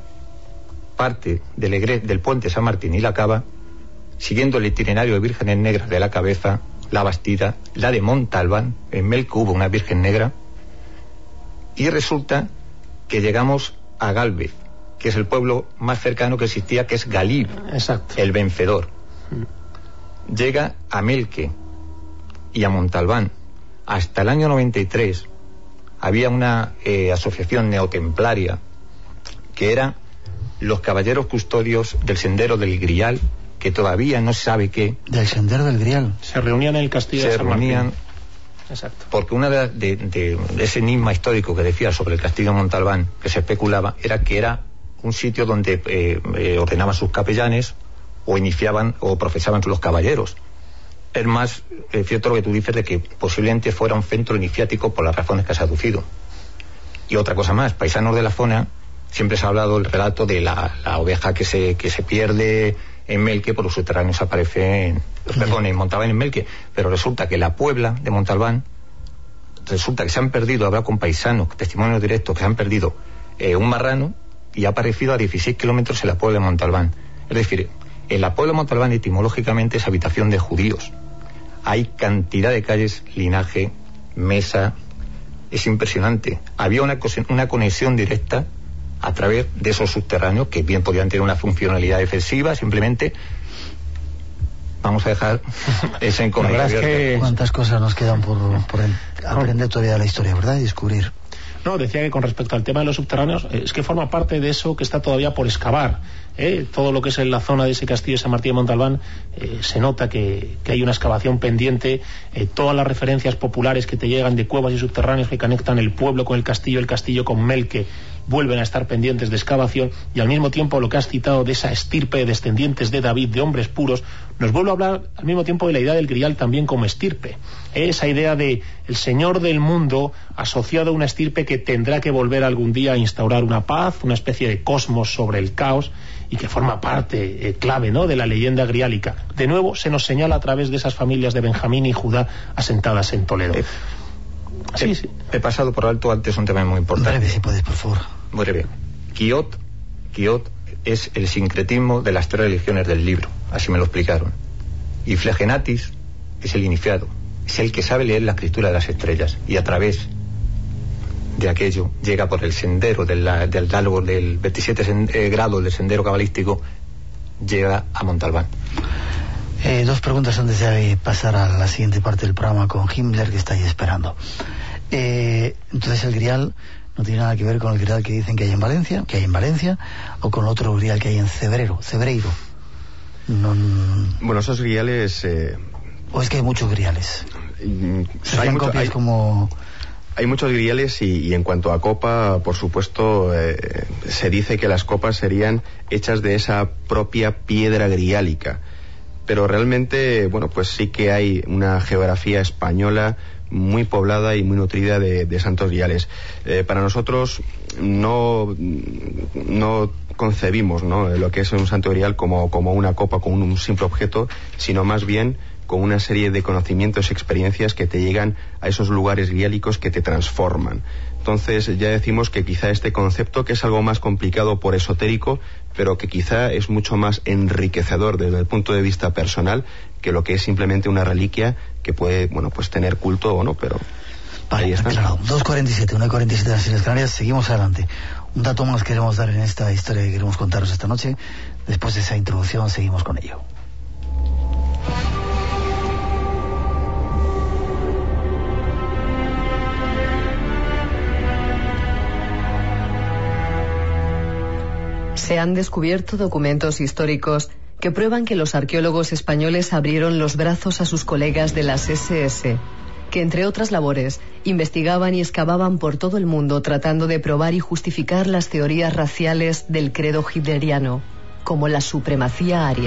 parte del, egre, del puente San Martín y la Cava, siguiendo el itinerario de vírgenes negras de la Cabeza, la Bastida, la de Montalbán, en Melque hubo una virgen negra, y resulta que llegamos a Gálvez, que es el pueblo más cercano que existía, que es Galib, exacto, el vencedor. Llega a Melque y a Montalbán. Hasta el año noventa y tres había una eh, asociación neotemplaria que era los caballeros custodios del Sendero del Grial, que todavía no se sabe qué. Del Sendero del Grial. Se reunían en el castillo de San Martín. Se reunían, exacto, porque una de, de, de, de ese enigma histórico que decía sobre el castillo de Montalbán, que se especulaba, era que era un sitio donde eh, eh, ordenaban sus capellanes o iniciaban o profesaban los caballeros. Es más eh, cierto lo que tú dices, de que posiblemente fuera un centro iniciático por las razones que has aducido. Y otra cosa más, paisanos de la zona, siempre se ha hablado el relato de la, la oveja que se, que se pierde en Melque, por los subterráneos aparece en, perdón, en Montalbán, en Melque, pero resulta que la Puebla de Montalbán, resulta que se han perdido, habrá con paisanos, testimonios directos, que se han perdido eh, un marrano, y ha aparecido a dieciséis kilómetros en la Puebla de Montalbán. Es decir, en la Puebla de Montalbán etimológicamente es habitación de judíos. Hay cantidad de calles, linaje, mesa, es impresionante. Había una, una conexión directa a través de esos subterráneos, que bien podían tener una funcionalidad defensiva, simplemente. Vamos a dejar esa incógnita. Es que cuántas cosas nos quedan por, por el, aprender todavía de la historia, ¿verdad? Y descubrir. No, decía que con respecto al tema de los subterráneos, es que forma parte de eso que está todavía por excavar. ¿eh? Todo lo que es en la zona de ese castillo de San Martín de Montalbán, eh, se nota que, que hay una excavación pendiente. Eh, todas las referencias populares que te llegan de cuevas y subterráneos que conectan el pueblo con el castillo, el castillo con Melque, vuelven a estar pendientes de excavación, y al mismo tiempo lo que has citado de esa estirpe de descendientes de David, de hombres puros, nos vuelve a hablar al mismo tiempo de la idea del grial también como estirpe. Esa idea de el Señor del mundo asociado a una estirpe que tendrá que volver algún día a instaurar una paz, una especie de cosmos sobre el caos, y que forma parte eh, clave, ¿no?, de la leyenda griálica. De nuevo se nos señala a través de esas familias de Benjamín y Judá asentadas en Toledo. Eh, sí, he, sí. he pasado por alto antes un tema muy importante. Breve, si puedes, por favor. Muy breve. Quiot, Quiot es el sincretismo de las tres religiones del libro, así me lo explicaron. Y Flegenatis es el iniciado, es el que sabe leer la escritura de las estrellas, y a través de aquello llega por el sendero del, del largo del veintisiete eh, grados del sendero cabalístico, llega a Montalbán. Eh, dos preguntas antes de pasar a la siguiente parte del programa con Himmler, que está ahí esperando. Eh, entonces el grial no tiene nada que ver con el grial que dicen que hay en Valencia, que hay en Valencia, o con otro grial que hay en Cebrero, Cebreiro. No, bueno, esos griales... Eh... ¿O es que hay muchos griales? Se hay mucho, copias hay... como... Hay muchos griales y, y en cuanto a copa, por supuesto, eh, se dice que las copas serían hechas de esa propia piedra griálica. Pero realmente, bueno, pues sí que hay una geografía española muy poblada y muy nutrida de, de santos griales. Eh, para nosotros no, no concebimos, ¿no?, lo que es un santo grial como, como una copa, como un, un simple objeto, sino más bien con una serie de conocimientos y experiencias que te llegan a esos lugares griálicos que te transforman. Entonces ya decimos que quizá este concepto, que es algo más complicado por esotérico, pero que quizá es mucho más enriquecedor desde el punto de vista personal que lo que es simplemente una reliquia que puede, bueno, pues tener culto o no, pero vale, ahí está. Claro, dos cuarenta y siete, una y cuarenta y siete de las Islas Canarias, seguimos adelante. Un dato más queremos dar en esta historia que queremos contaros esta noche. Después de esa introducción seguimos con ello. Se han descubierto documentos históricos que prueban que los arqueólogos españoles abrieron los brazos a sus colegas de las ese ese, que entre otras labores investigaban y excavaban por todo el mundo tratando de probar y justificar las teorías raciales del credo hitleriano, como la supremacía aria.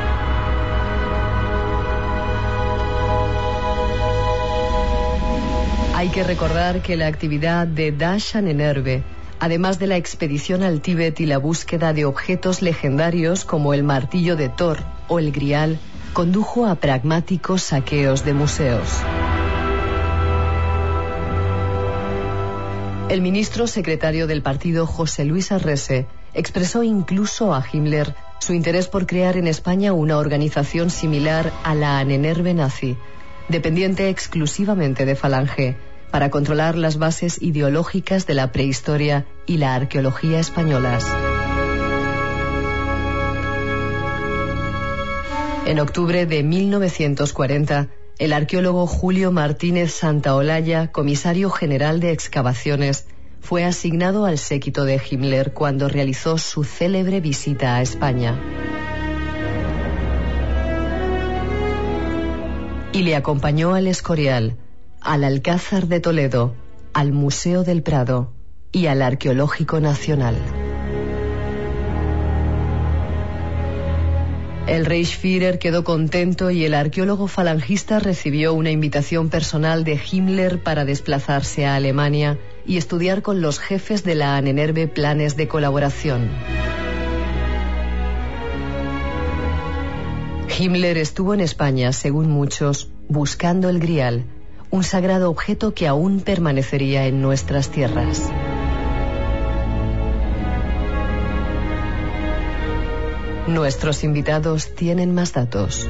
Hay que recordar que la actividad de Dashan Enerve, además de la expedición al Tíbet y la búsqueda de objetos legendarios como el martillo de Thor o el grial, condujo a pragmáticos saqueos de museos. El ministro secretario del partido, José Luis Arrese, expresó incluso a Himmler su interés por crear en España una organización similar a la Ahnenerbe nazi, dependiente exclusivamente de Falange, para controlar las bases ideológicas de la prehistoria y la arqueología españolas. En octubre de mil novecientos cuarenta, el arqueólogo Julio Martínez Santaolalla, comisario general de excavaciones, fue asignado al séquito de Himmler cuando realizó su célebre visita a España. Y le acompañó al Escorial, al Alcázar de Toledo, al Museo del Prado y al Arqueológico Nacional. El Reichsführer quedó contento y el arqueólogo falangista recibió una invitación personal de Himmler para desplazarse a Alemania y estudiar con los jefes de la Ahnenerbe planes de colaboración. Himmler estuvo en España, según muchos, buscando el grial, un sagrado objeto que aún permanecería en nuestras tierras. Nuestros invitados tienen más datos.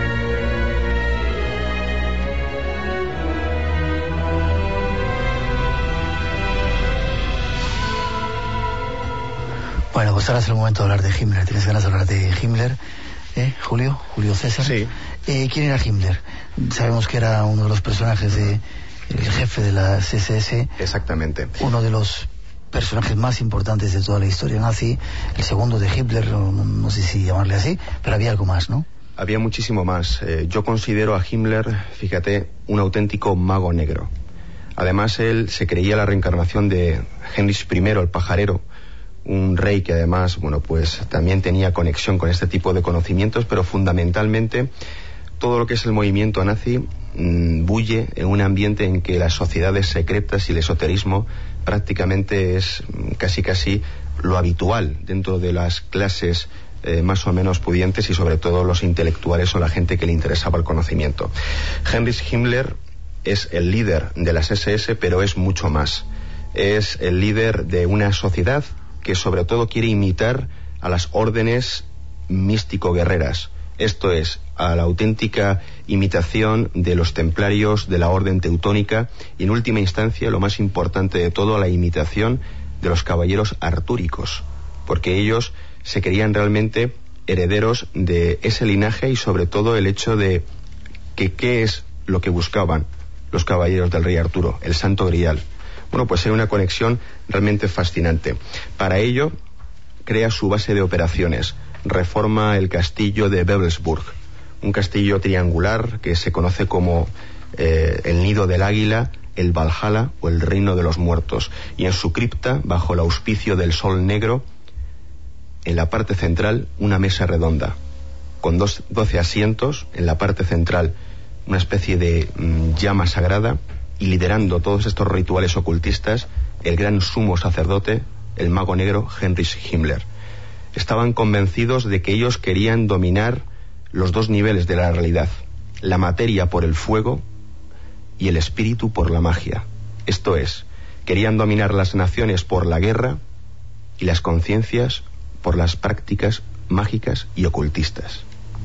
Bueno, pues ahora es el momento de hablar de Himmler. ¿Tienes ganas de hablar de Himmler? ¿Eh, Julio? ¿Julio César? Sí. Eh, ¿Quién era Himmler? Sabemos que era uno de los personajes de el jefe de la ese ese. Exactamente. Uno de los personajes más importantes de toda la historia nazi, el segundo de Hitler, no, no sé si llamarle así, pero había algo más, ¿no? Había muchísimo más. Eh, yo considero a Himmler, fíjate, un auténtico mago negro. Además, él se creía la reencarnación de Heinrich primero, el pajarero, un rey que además, bueno, pues también tenía conexión con este tipo de conocimientos, pero fundamentalmente todo lo que es el movimiento nazi mmm, bulle en un ambiente en que las sociedades secretas y el esoterismo prácticamente es casi casi lo habitual dentro de las clases eh, más o menos pudientes y sobre todo los intelectuales o la gente que le interesaba el conocimiento. Heinrich Himmler es el líder de las ese ese, pero es mucho más. Es el líder de una sociedad que sobre todo quiere imitar a las órdenes místico-guerreras. Esto es, a la auténtica imitación de los templarios de la orden teutónica y, en última instancia, lo más importante de todo, la imitación de los caballeros artúricos, porque ellos se creían realmente herederos de ese linaje y, sobre todo, el hecho de que qué es lo que buscaban los caballeros del rey Arturo, el Santo Grial. Bueno, pues era una conexión realmente fascinante. Para ello, crea su base de operaciones, reforma el castillo de Wewelsburg, un castillo triangular que se conoce como eh, el nido del águila, el Valhalla o el reino de los muertos, y en su cripta, bajo el auspicio del sol negro, en la parte central una mesa redonda, con dos, doce asientos, en la parte central una especie de mmm, llama sagrada, y liderando todos estos rituales ocultistas, el gran sumo sacerdote, el mago negro Heinrich Himmler. Estaban convencidos de que ellos querían dominar los dos niveles de la realidad, la materia por el fuego y el espíritu por la magia. Esto es, querían dominar las naciones por la guerra y las conciencias por las prácticas mágicas y ocultistas.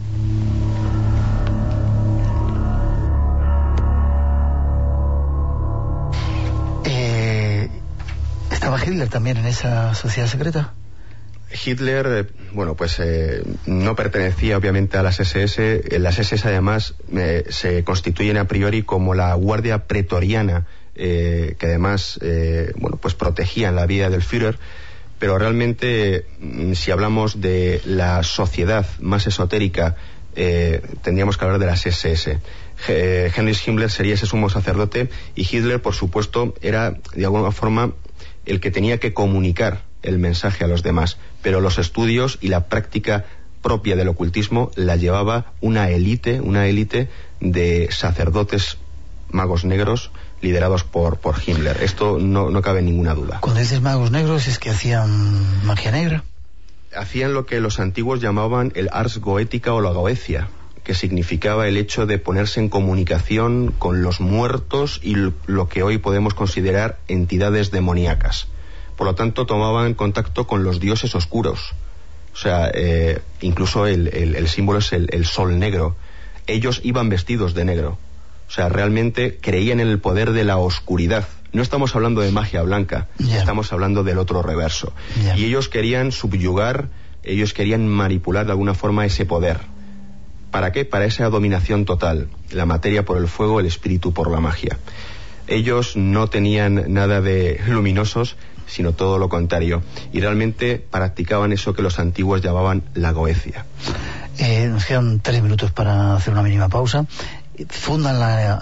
Eh, ¿Estaba Hitler también en esa sociedad secreta? Hitler, eh, bueno, pues eh, no pertenecía obviamente a las ese ese. Las ese ese además eh, se constituyen a priori como la guardia pretoriana, eh, que además, eh, bueno, pues protegían la vida del Führer, pero realmente, si hablamos de la sociedad más esotérica, eh, tendríamos que hablar de las ese ese. Eh, Heinrich Himmler sería ese sumo sacerdote y Hitler, por supuesto, era de alguna forma el que tenía que comunicar el mensaje a los demás, pero los estudios y la práctica propia del ocultismo la llevaba una élite, una élite de sacerdotes magos negros liderados por, por Himmler. Esto no, no cabe ninguna duda. Cuando dices magos negros, ¿es que hacían magia negra? Hacían lo que los antiguos llamaban el ars goetica o la goecia, que significaba el hecho de ponerse en comunicación con los muertos y lo que hoy podemos considerar entidades demoníacas. Por lo tanto, tomaban contacto con los dioses oscuros. O sea, eh, incluso el, el, el símbolo es el, el sol negro. Ellos iban vestidos de negro. O sea, realmente creían en el poder de la oscuridad. No estamos hablando de magia blanca, yeah. Estamos hablando del otro reverso. Yeah. Y ellos querían subyugar, ellos querían manipular de alguna forma ese poder. ¿Para qué? Para esa dominación total. La materia por el fuego, el espíritu por la magia. Ellos no tenían nada de luminosos, sino todo lo contrario, y realmente practicaban eso que los antiguos llamaban la goecia. Eh, nos quedan tres minutos para hacer una mínima pausa. Fundan la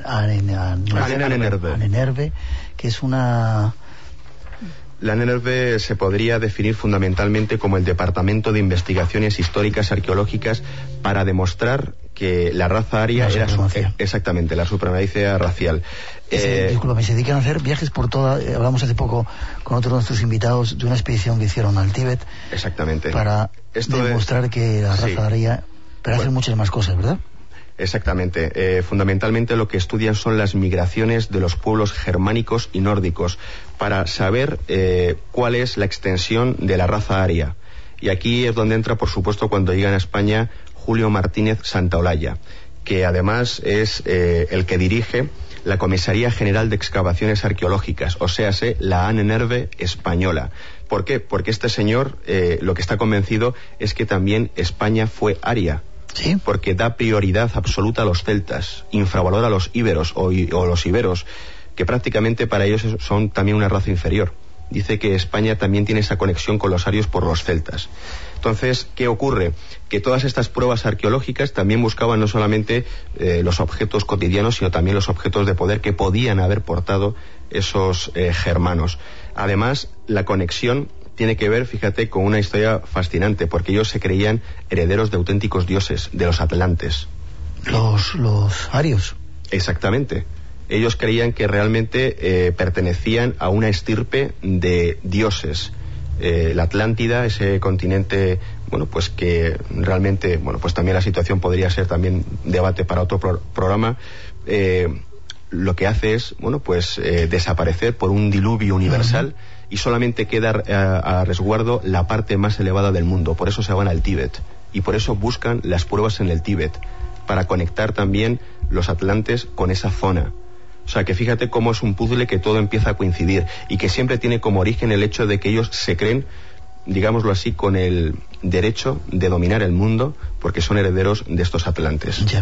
Ahnenerbe, que es una... La Ahnenerbe se podría definir fundamentalmente como el Departamento de Investigaciones Históricas Arqueológicas para demostrar que la raza aria era su, eh, exactamente la supremacía racial. Eh, disculpame, se dedican a hacer viajes por toda... Eh, hablamos hace poco con otros de nuestros invitados de una expedición que hicieron al Tíbet. Exactamente. Para Esto demostrar de... que la raza sí. aria... Pero bueno, hacen muchas más cosas, ¿verdad? Exactamente. Eh, fundamentalmente lo que estudian son las migraciones de los pueblos germánicos y nórdicos para saber eh, cuál es la extensión de la raza aria. Y aquí es donde entra, por supuesto, cuando llegan a España Julio Martínez Santaolalla, que además es eh, el que dirige la Comisaría General de Excavaciones Arqueológicas, o sea, la Ahnenerbe española. ¿Por qué? Porque este señor eh, lo que está convencido es que también España fue aria. ¿Sí? Porque da prioridad absoluta a los celtas, infravalora a los íberos o, o los iberos, que prácticamente para ellos son también una raza inferior. dice que España también tiene esa conexión con los arios por los celtas. Entonces, ¿qué ocurre? Que todas estas pruebas arqueológicas también buscaban no solamente eh, los objetos cotidianos, sino también los objetos de poder que podían haber portado esos eh, germanos. Además, la conexión tiene que ver, fíjate, con una historia fascinante, porque ellos se creían herederos de auténticos dioses, de los atlantes. Los, los arios. Exactamente. Ellos creían que realmente eh, pertenecían a una estirpe de dioses. Eh, la Atlántida, ese continente, bueno, pues que realmente, bueno, pues también la situación podría ser también debate para otro pro programa, eh, lo que hace es, bueno, pues eh, desaparecer por un diluvio universal. Uh-huh. Y solamente queda a, a resguardo la parte más elevada del mundo. Por eso se van al Tíbet y por eso buscan las pruebas en el Tíbet, para conectar también los atlantes con esa zona. O sea, que fíjate cómo es un puzzle que todo empieza a coincidir y que siempre tiene como origen el hecho de que ellos se creen, digámoslo así, con el derecho de dominar el mundo, porque son herederos de estos atlantes. Ya.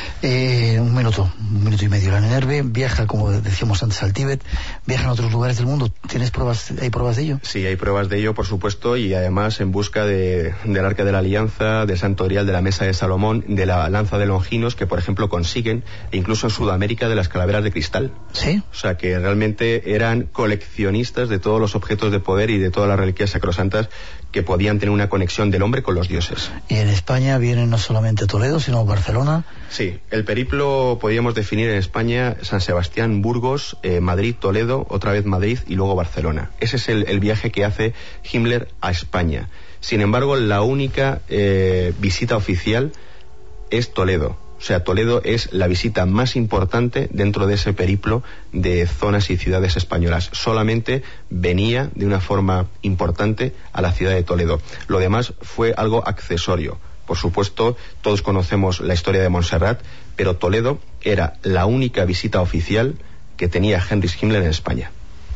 Eh, un minuto, un minuto y medio. La Nenerve viaja, como decíamos antes, al Tíbet, viaja a otros lugares del mundo. ¿Tienes pruebas, hay pruebas de ello? Sí, hay pruebas de ello, por supuesto, y además en busca de, del Arca de la Alianza, del Santo Grial, de la Mesa de Salomón, de la Lanza de Longinos, que por ejemplo consiguen, e incluso en Sudamérica, de las calaveras de cristal. Sí. O sea, que realmente eran coleccionistas de todos los objetos de poder y de todas las reliquias sacrosantas que podían tener una conexión del hombre con los dioses. Y en España vienen no solamente Toledo, sino Barcelona. Sí, el periplo podríamos definir en España: San Sebastián, Burgos, eh, Madrid, Toledo, otra vez Madrid y luego Barcelona. Ese es el, el viaje que hace Himmler a España. Sin embargo, la única eh, visita oficial es Toledo. O sea, Toledo es la visita más importante dentro de ese periplo de zonas y ciudades españolas. Solamente venía de una forma importante a la ciudad de Toledo. Lo demás fue algo accesorio. Por supuesto, todos conocemos la historia de Montserrat, pero Toledo era la única visita oficial que tenía Heinrich Himmler en España.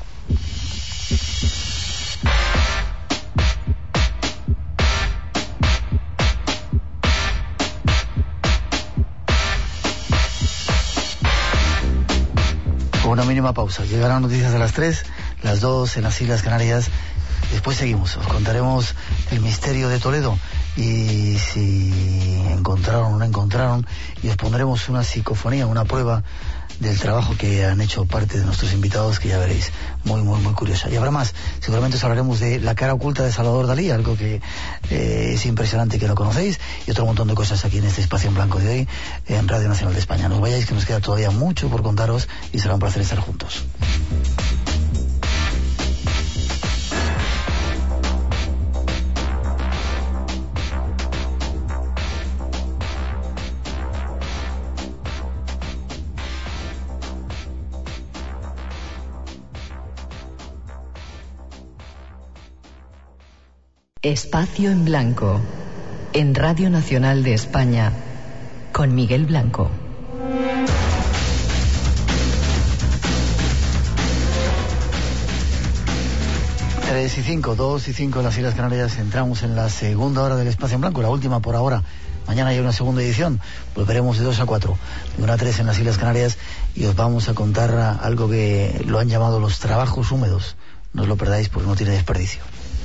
Una mínima pausa. Llegarán noticias a las tres, las dos en las Islas Canarias. Después seguimos. Os contaremos el misterio de Toledo y si encontraron o no encontraron, y os pondremos una psicofonía, una prueba del trabajo que han hecho parte de nuestros invitados, que ya veréis, muy, muy, muy curiosa. Y habrá más. Seguramente os hablaremos de la cara oculta de Salvador Dalí, algo que eh, es impresionante que lo conocéis, y otro montón de cosas aquí en este espacio en blanco de hoy en Radio Nacional de España. No os vayáis, que nos queda todavía mucho por contaros y será un placer estar juntos. Espacio en Blanco, en Radio Nacional de España, con Miguel Blanco. Tres y cinco, dos y cinco en las Islas Canarias. Entramos en la segunda hora del Espacio en Blanco, la última por ahora. Mañana hay una segunda edición. Volveremos de dos a cuatro, de una a tres en las Islas Canarias, y os vamos a contar algo que lo han llamado los trabajos húmedos. No os lo perdáis porque no tiene desperdicio.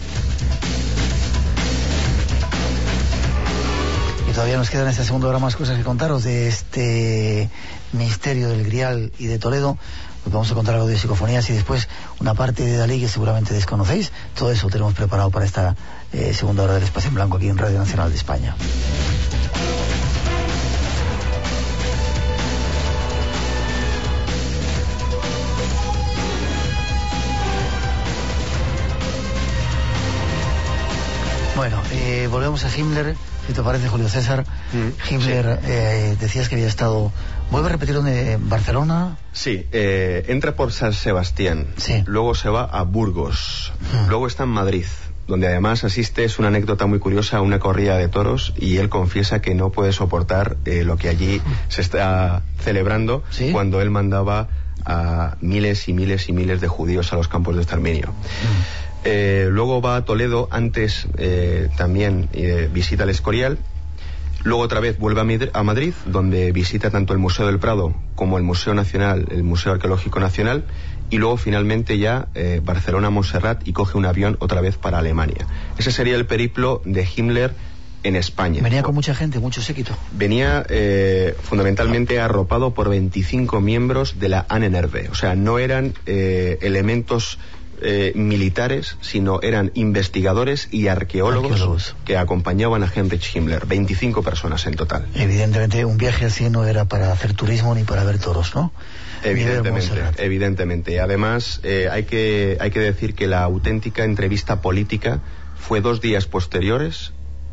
Y todavía nos quedan en esta segunda hora más cosas que contaros de este misterio del Grial y de Toledo. Os vamos a contar algo de psicofonías y después una parte de Dalí que seguramente desconocéis. Todo eso tenemos preparado para esta eh, segunda hora del Espacio en Blanco aquí en Radio Nacional de España. Bueno, eh, volvemos a Himmler, si te parece, Julio César. Mm, Himmler, sí. eh, decías que había estado... ¿Vuelve a repetir dónde? ¿Barcelona? Sí, eh, entra por San Sebastián, sí. Luego se va a Burgos, mm. Luego está en Madrid, donde además asiste, es una anécdota muy curiosa, a una corrida de toros, y él confiesa que no puede soportar eh, lo que allí mm. se está celebrando, ¿sí? Cuando él mandaba a miles y miles y miles de judíos a los campos de exterminio. Mm. Eh, luego va a Toledo, antes eh, también eh, visita el Escorial, Luego otra vez vuelve a, Mid- a Madrid, donde visita tanto el Museo del Prado como el Museo Nacional, el Museo Arqueológico Nacional, y luego finalmente ya eh, Barcelona-Montserrat, y coge un avión otra vez para Alemania. Ese sería el periplo de Himmler en España. Venía con mucha gente, mucho séquito. Venía eh, fundamentalmente arropado por veinticinco miembros de la A N N R V, o sea, no eran eh, elementos eh, militares, sino eran investigadores y arqueólogos, arqueólogos que acompañaban a Heinrich Himmler, veinticinco personas en total. Evidentemente un viaje así no era para hacer turismo ni para ver toros, ¿no? Evidentemente, evidentemente. Además, eh, hay que hay que decir que la auténtica entrevista política fue dos días posteriores,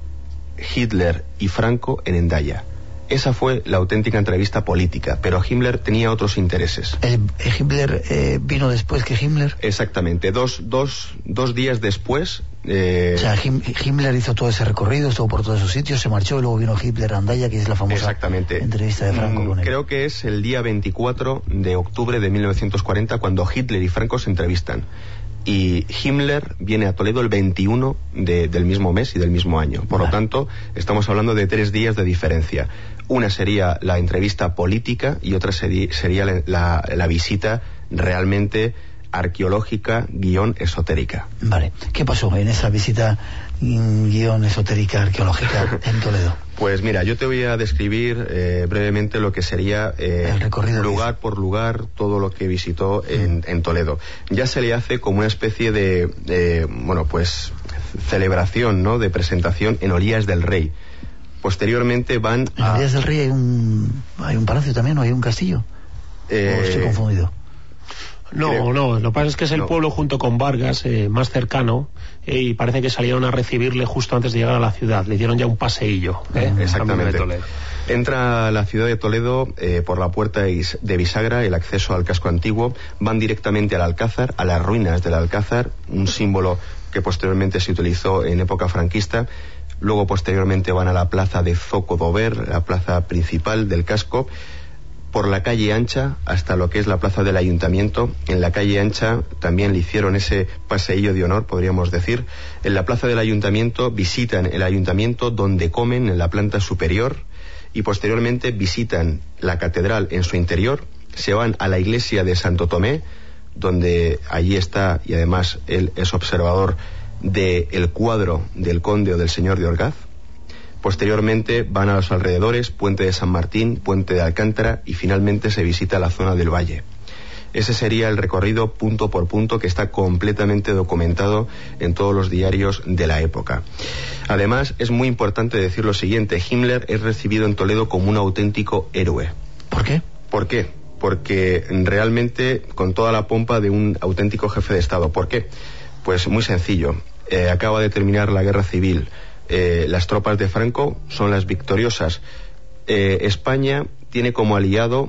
Hitler y Franco en Hendaya. Esa fue la auténtica entrevista política, pero Himmler tenía otros intereses. ¿El, el Himmler eh, vino después que Himmler? Exactamente, dos, dos, dos días después. Eh... O sea, Him, Himmler hizo todo ese recorrido, estuvo por todos esos sitios, se marchó y luego vino Hitler a Hendaya, que es la famosa Exactamente. entrevista de Franco mm, con él. Creo que es el día veinticuatro de octubre de mil novecientos cuarenta cuando Hitler y Franco se entrevistan. Y Himmler viene a Toledo el veintiuno de, del mismo mes y del mismo año. Por vale. lo tanto, estamos hablando de tres días de diferencia. Una sería la entrevista política y otra sería, sería la, la, la visita realmente arqueológica guión esotérica. Vale. ¿Qué pasó en esa visita guión esotérica arqueológica en Toledo? Pues mira, yo te voy a describir eh, brevemente lo que sería eh, el recorrido lugar por lugar, todo lo que visitó en, en Toledo. Ya se le hace como una especie de, de bueno, pues celebración, ¿no?, de presentación en Olías del Rey. Posteriormente van a... ¿En Olías del Rey hay un, hay un palacio también o hay un castillo? Eh... ¿O estoy confundido? No, Creo. no, lo que pasa es que es el no. pueblo junto con Vargas, eh, más cercano, eh, y parece que salieron a recibirle justo antes de llegar a la ciudad, le dieron ya un paseillo. Eh, Exactamente. Entra a la ciudad de Toledo eh, por la puerta de Bisagra, el acceso al casco antiguo, van directamente al Alcázar, a las ruinas del Alcázar, un símbolo que posteriormente se utilizó en época franquista. Luego posteriormente van a la plaza de Zocodover, la plaza principal del casco, por la calle ancha hasta lo que es la plaza del Ayuntamiento. En la calle ancha también le hicieron ese paseillo de honor, podríamos decir. En la plaza del Ayuntamiento visitan el Ayuntamiento, donde comen en la planta superior, y posteriormente visitan la catedral en su interior, se van a la iglesia de Santo Tomé, donde allí está, y además él es observador del cuadro del conde o del señor de Orgaz. Posteriormente van a los alrededores, Puente de San Martín, Puente de Alcántara, y finalmente se visita la zona del Valle. Ese sería el recorrido punto por punto, que está completamente documentado en todos los diarios de la época. Además, es muy importante decir lo siguiente: Himmler es recibido en Toledo como un auténtico héroe. ¿Por qué? ¿Por qué? Porque realmente con toda la pompa de un auténtico jefe de Estado. ¿Por qué? Pues muy sencillo. Eh, acaba de terminar la guerra civil. Eh, las tropas de Franco son las victoriosas. Eh, España tiene como aliado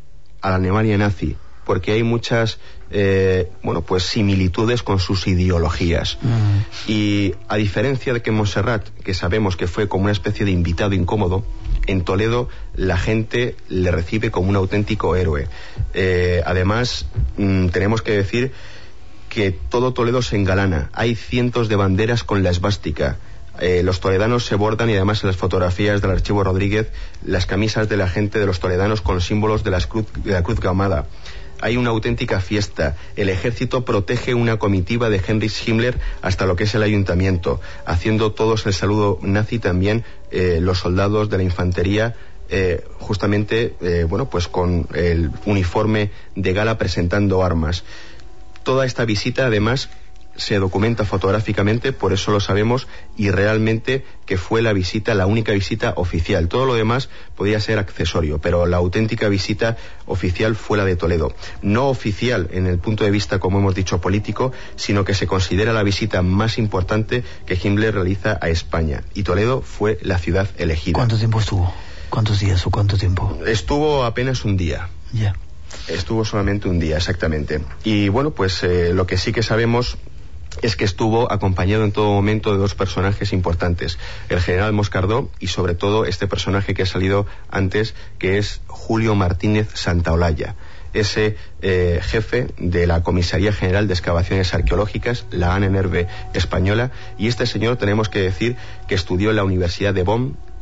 a la Alemania nazi, porque hay muchas eh, bueno, pues similitudes con sus ideologías. Mm. Y a diferencia de que Montserrat, que sabemos que fue como una especie de invitado incómodo, en Toledo la gente le recibe como un auténtico héroe. Eh, además, mm, tenemos que decir que todo Toledo se engalana. Hay cientos de banderas con la esvástica. Eh, los toledanos se bordan, y además en las fotografías del archivo Rodríguez, las camisas de la gente de los toledanos con símbolos de, las cruz, de la cruz gahumada. Hay una auténtica fiesta. El ejército protege una comitiva de Heinrich Himmler hasta lo que es el ayuntamiento, haciendo todos el saludo nazi también, eh, los soldados de la infantería, eh, justamente eh, bueno, pues con el uniforme de gala presentando armas. Toda esta visita además se documenta fotográficamente, por eso lo sabemos, y realmente que fue la visita, la única visita oficial. Todo lo demás podía ser accesorio, pero la auténtica visita oficial fue la de Toledo. No oficial en el punto de vista, como hemos dicho, político, sino que se considera la visita más importante que Himmler realiza a España, y Toledo fue la ciudad elegida. ¿Cuánto tiempo estuvo? ¿Cuántos días o cuánto tiempo? Estuvo apenas un día. Ya. Yeah. Estuvo solamente un día, exactamente. Y bueno, pues eh, lo que sí que sabemos es que estuvo acompañado en todo momento de dos personajes importantes: el general Moscardó y sobre todo este personaje que ha salido antes, que es Julio Martínez Santaolalla, ese eh, jefe de la Comisaría General de Excavaciones Arqueológicas, la A N N R V española. Y este señor, tenemos que decir que estudió en la Universidad de Bonn,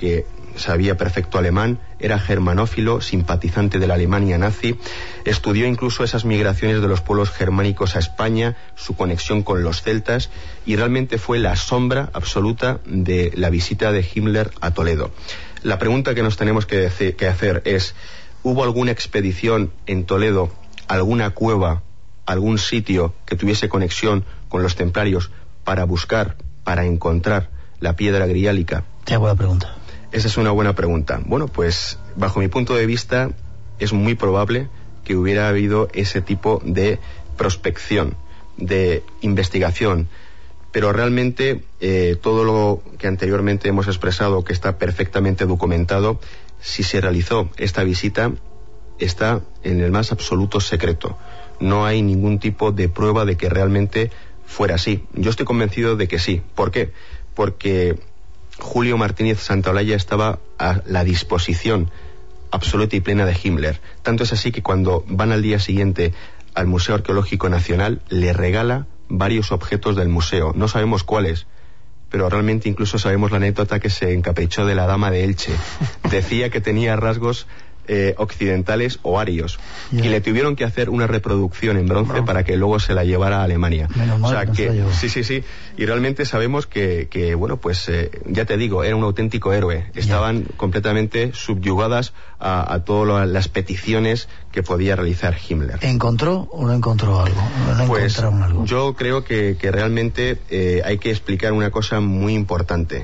que sabía perfecto alemán, era germanófilo, simpatizante de la Alemania nazi, estudió incluso esas migraciones de los pueblos germánicos a España, su conexión con los celtas, y realmente fue la sombra absoluta de la visita de Himmler a Toledo. La pregunta que nos tenemos que, dec- que hacer es, ¿hubo alguna expedición en Toledo, alguna cueva, algún sitio que tuviese conexión con los templarios para buscar, para encontrar la piedra griálica? Te hago la pregunta. Esa es una buena pregunta. Bueno, pues bajo mi punto de vista es muy probable que hubiera habido ese tipo de prospección, de investigación, pero realmente eh, todo lo que anteriormente hemos expresado, que está perfectamente documentado, si se realizó esta visita, está en el más absoluto secreto. No hay ningún tipo de prueba de que realmente fuera así. Yo estoy convencido de que sí. ¿Por qué? Porque Julio Martínez Santaolalla estaba a la disposición absoluta y plena de Himmler. Tanto es así que cuando van al día siguiente al Museo Arqueológico Nacional, le regala varios objetos del museo. No sabemos cuáles, pero realmente incluso sabemos la anécdota que se encaprichó de la dama de Elche. Decía que tenía rasgos eh, occidentales o arios, yeah. y le tuvieron que hacer una reproducción en bronce wow. para que luego se la llevara a Alemania. Menos mal, o sea no que sí, sí, sí, y realmente sabemos que, que bueno, pues eh, ya te digo, era un auténtico héroe. Estaban yeah. completamente subyugadas a, a todas las peticiones que podía realizar Himmler. ¿Encontró o no encontró algo? ¿No pues encontraron algo? Yo creo que, que realmente eh, hay que explicar una cosa muy importante.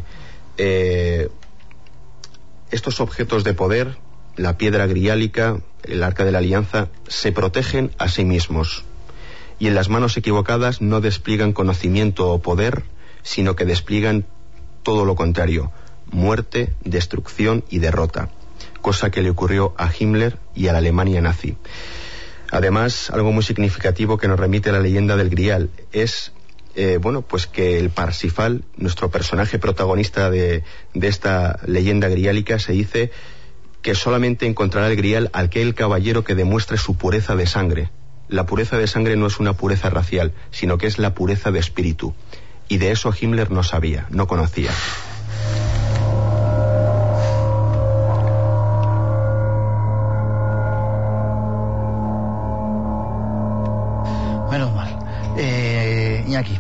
Eh, estos objetos de poder, la piedra griálica, el arca de la alianza, se protegen a sí mismos. Y en las manos equivocadas no despliegan conocimiento o poder, sino que despliegan todo lo contrario: muerte, destrucción y derrota. Cosa que le ocurrió a Himmler y a la Alemania nazi. Además, algo muy significativo que nos remite a la leyenda del Grial es, eh, bueno, pues que el Parsifal, nuestro personaje protagonista de, de esta leyenda griálica, se dice que solamente encontrará el Grial aquel caballero que demuestre su pureza de sangre. La pureza de sangre no es una pureza racial, sino que es la pureza de espíritu. Y de eso Himmler no sabía, no conocía. Menos mal. Eh, Iñaki,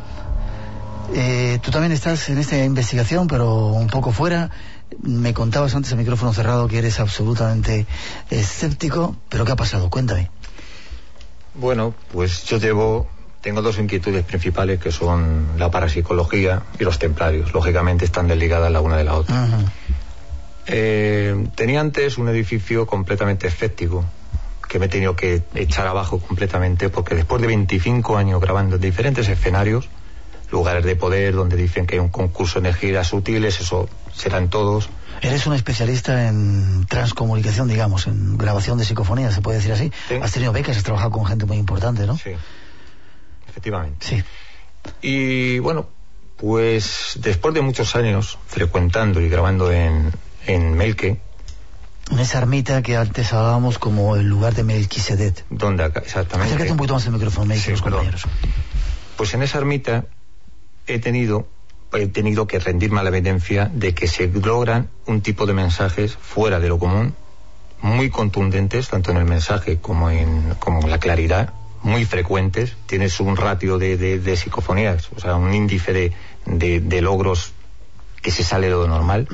eh, tú también estás en esta investigación, pero un poco fuera. Me contabas antes, el micrófono cerrado, que eres absolutamente escéptico, pero ¿qué ha pasado? Cuéntame. Bueno, pues yo llevo, tengo dos inquietudes principales, que son la parapsicología y los templarios. Lógicamente están desligadas la una de la otra. Uh-huh. eh, tenía antes un edificio completamente escéptico, que me he tenido que echar abajo completamente, porque después de veinticinco años grabando en diferentes escenarios, lugares de poder donde dicen que hay un concurso de energías sutiles, eso serán todos. Eres un especialista en transcomunicación, digamos, en grabación de psicofonías, se puede decir así. ¿Sí? Has tenido becas, has trabajado con gente muy importante, ¿no? Sí, efectivamente. Sí. Y bueno, pues después de muchos años frecuentando y grabando en, en Melque, en esa ermita que antes hablábamos como el lugar de Melquisedec. ¿Dónde acá? Exactamente. Acércate un poquito más el micrófono, me dicen los compañeros. Pues en esa ermita he tenido he tenido que rendirme a la evidencia de que se logran un tipo de mensajes fuera de lo común, muy contundentes, tanto en el mensaje como en, como en la claridad, muy frecuentes. Tienes un ratio de, de, de psicofonías, o sea, un índice de, de, de logros que se sale de lo normal.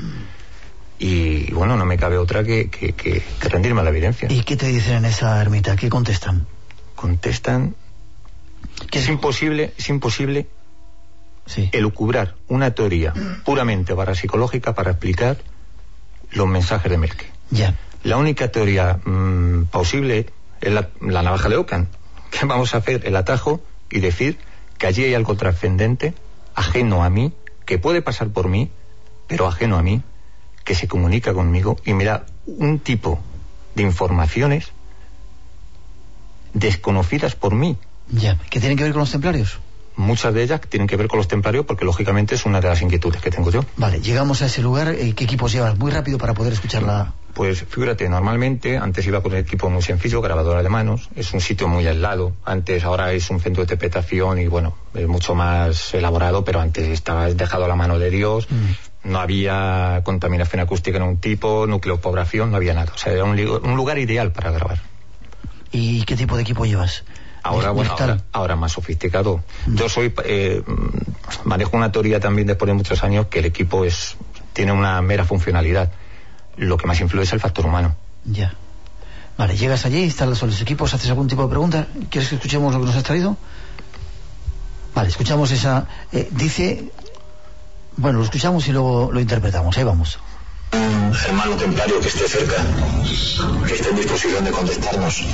Y bueno, no me cabe otra que, que, que, que rendirme a la evidencia. ¿Y qué te dicen en esa ermita? ¿Qué contestan? Contestan que es imposible, es imposible sí. elucubrar una teoría puramente parapsicológica para explicar los mensajes de Melque. Ya. La única teoría mmm, posible es la, la navaja de Ockham, que vamos a hacer el atajo y decir que allí hay algo trascendente, ajeno a mí, que puede pasar por mí, pero ajeno a mí, que se comunica conmigo y me da un tipo de informaciones desconocidas por mí. Ya, ¿qué tienen que ver con los templarios? Muchas de ellas tienen que ver con los templarios, porque lógicamente es una de las inquietudes que tengo yo. Vale, llegamos a ese lugar. ¿Qué equipos llevas? Muy rápido para poder escucharla. Pues fíjate, normalmente antes iba con un equipo muy sencillo, grabadora de manos. Es un sitio muy aislado. Antes, ahora es un centro de interpretación y bueno, es mucho más elaborado, pero antes estaba dejado a la mano de Dios. Mm. No había contaminación acústica en un tipo, núcleo de población, no había nada. O sea, era un, un lugar ideal para grabar. ¿Y qué tipo de equipo llevas? Ahora, bueno, ahora, ahora más sofisticado. Mm. Yo soy, eh, manejo una teoría también después de muchos años que el equipo es tiene una mera funcionalidad. Lo que más influye es el factor humano. Ya. Vale, llegas allí, instalas los equipos, haces algún tipo de pregunta. ¿Quieres que escuchemos lo que nos has traído? Vale, escuchamos esa... Eh, dice... Bueno, lo escuchamos y luego lo interpretamos. Ahí vamos. Hermano templario que esté cerca, que esté en disposición de contestarnos.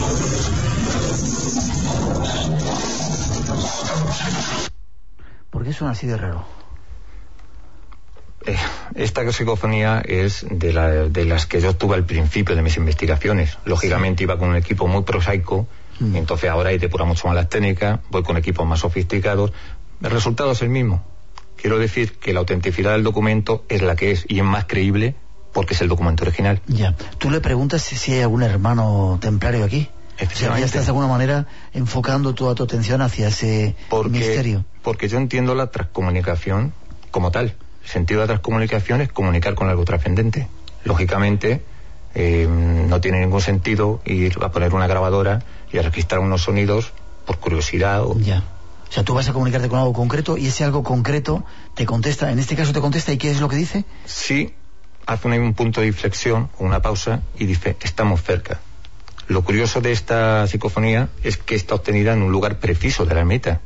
¿Por qué suena así de raro? Eh, esta psicofonía es de, la, de las que yo tuve al principio de mis investigaciones. Lógicamente iba con un equipo muy prosaico, mm. entonces ahora he depurado mucho más las técnicas, voy con equipos más sofisticados. El resultado es el mismo. Quiero decir que la autenticidad del documento es la que es y es más creíble porque es el documento original. Ya. ¿Tú le preguntas si, si hay algún hermano templario aquí? O sea, ya estás de alguna manera enfocando toda tu atención hacia ese porque, misterio. Porque yo entiendo la transcomunicación como tal. El sentido de la transcomunicación es comunicar con algo trascendente. Lógicamente, eh, no tiene ningún sentido ir a poner una grabadora y a registrar unos sonidos por curiosidad o... Ya. O sea, tú vas a comunicarte con algo concreto y ese algo concreto te contesta, en este caso te contesta, ¿y qué es lo que dice? Sí, hace un, un punto de inflexión, una pausa, y dice, estamos cerca. Lo curioso de esta psicofonía es que está obtenida en un lugar preciso de la ermita,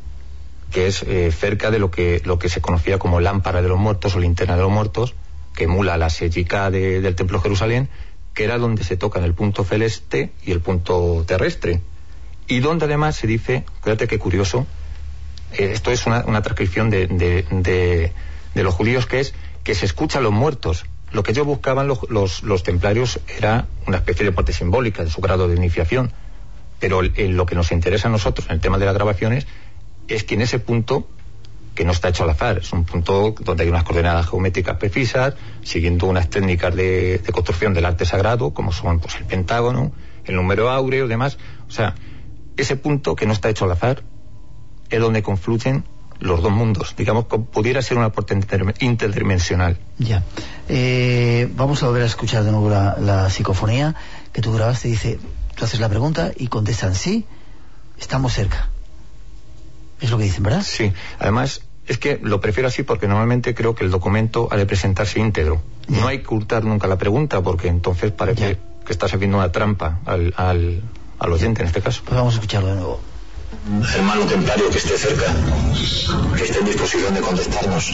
que es eh, cerca de lo que, lo que se conocía como lámpara de los muertos o linterna de los muertos, que emula la seyicá de, del Templo de Jerusalén, que era donde se tocan el punto celeste y el punto terrestre. Y donde además se dice, fíjate qué curioso, eh, esto es una, una transcripción de, de, de, de los judíos, que es que se escuchan los muertos. Lo que ellos buscaban los, los, los templarios era una especie de parte simbólica de su grado de iniciación. Pero el, el, lo que nos interesa a nosotros en el tema de las grabaciones es que en ese punto, que no está hecho al azar, es un punto donde hay unas coordenadas geométricas precisas, siguiendo unas técnicas de, de construcción del arte sagrado, como son pues, el pentágono, el número áureo y demás. O sea, ese punto que no está hecho al azar es donde confluyen los dos mundos. Digamos que pudiera ser una puerta interdimensional. Ya. Eh, vamos a volver a escuchar de nuevo la, la psicofonía que tú grabaste. Dice, tú haces la pregunta y contestan sí, estamos cerca. Es lo que dicen, ¿verdad? Sí. Además, es que lo prefiero así porque normalmente creo que el documento ha de presentarse íntegro. Ya. No hay que ocultar nunca la pregunta porque entonces parece ya. que estás haciendo una trampa al, al, al oyente en este caso. Pues vamos a escucharlo de nuevo. Hermano templario que esté cerca, que esté en disposición de contestarnos.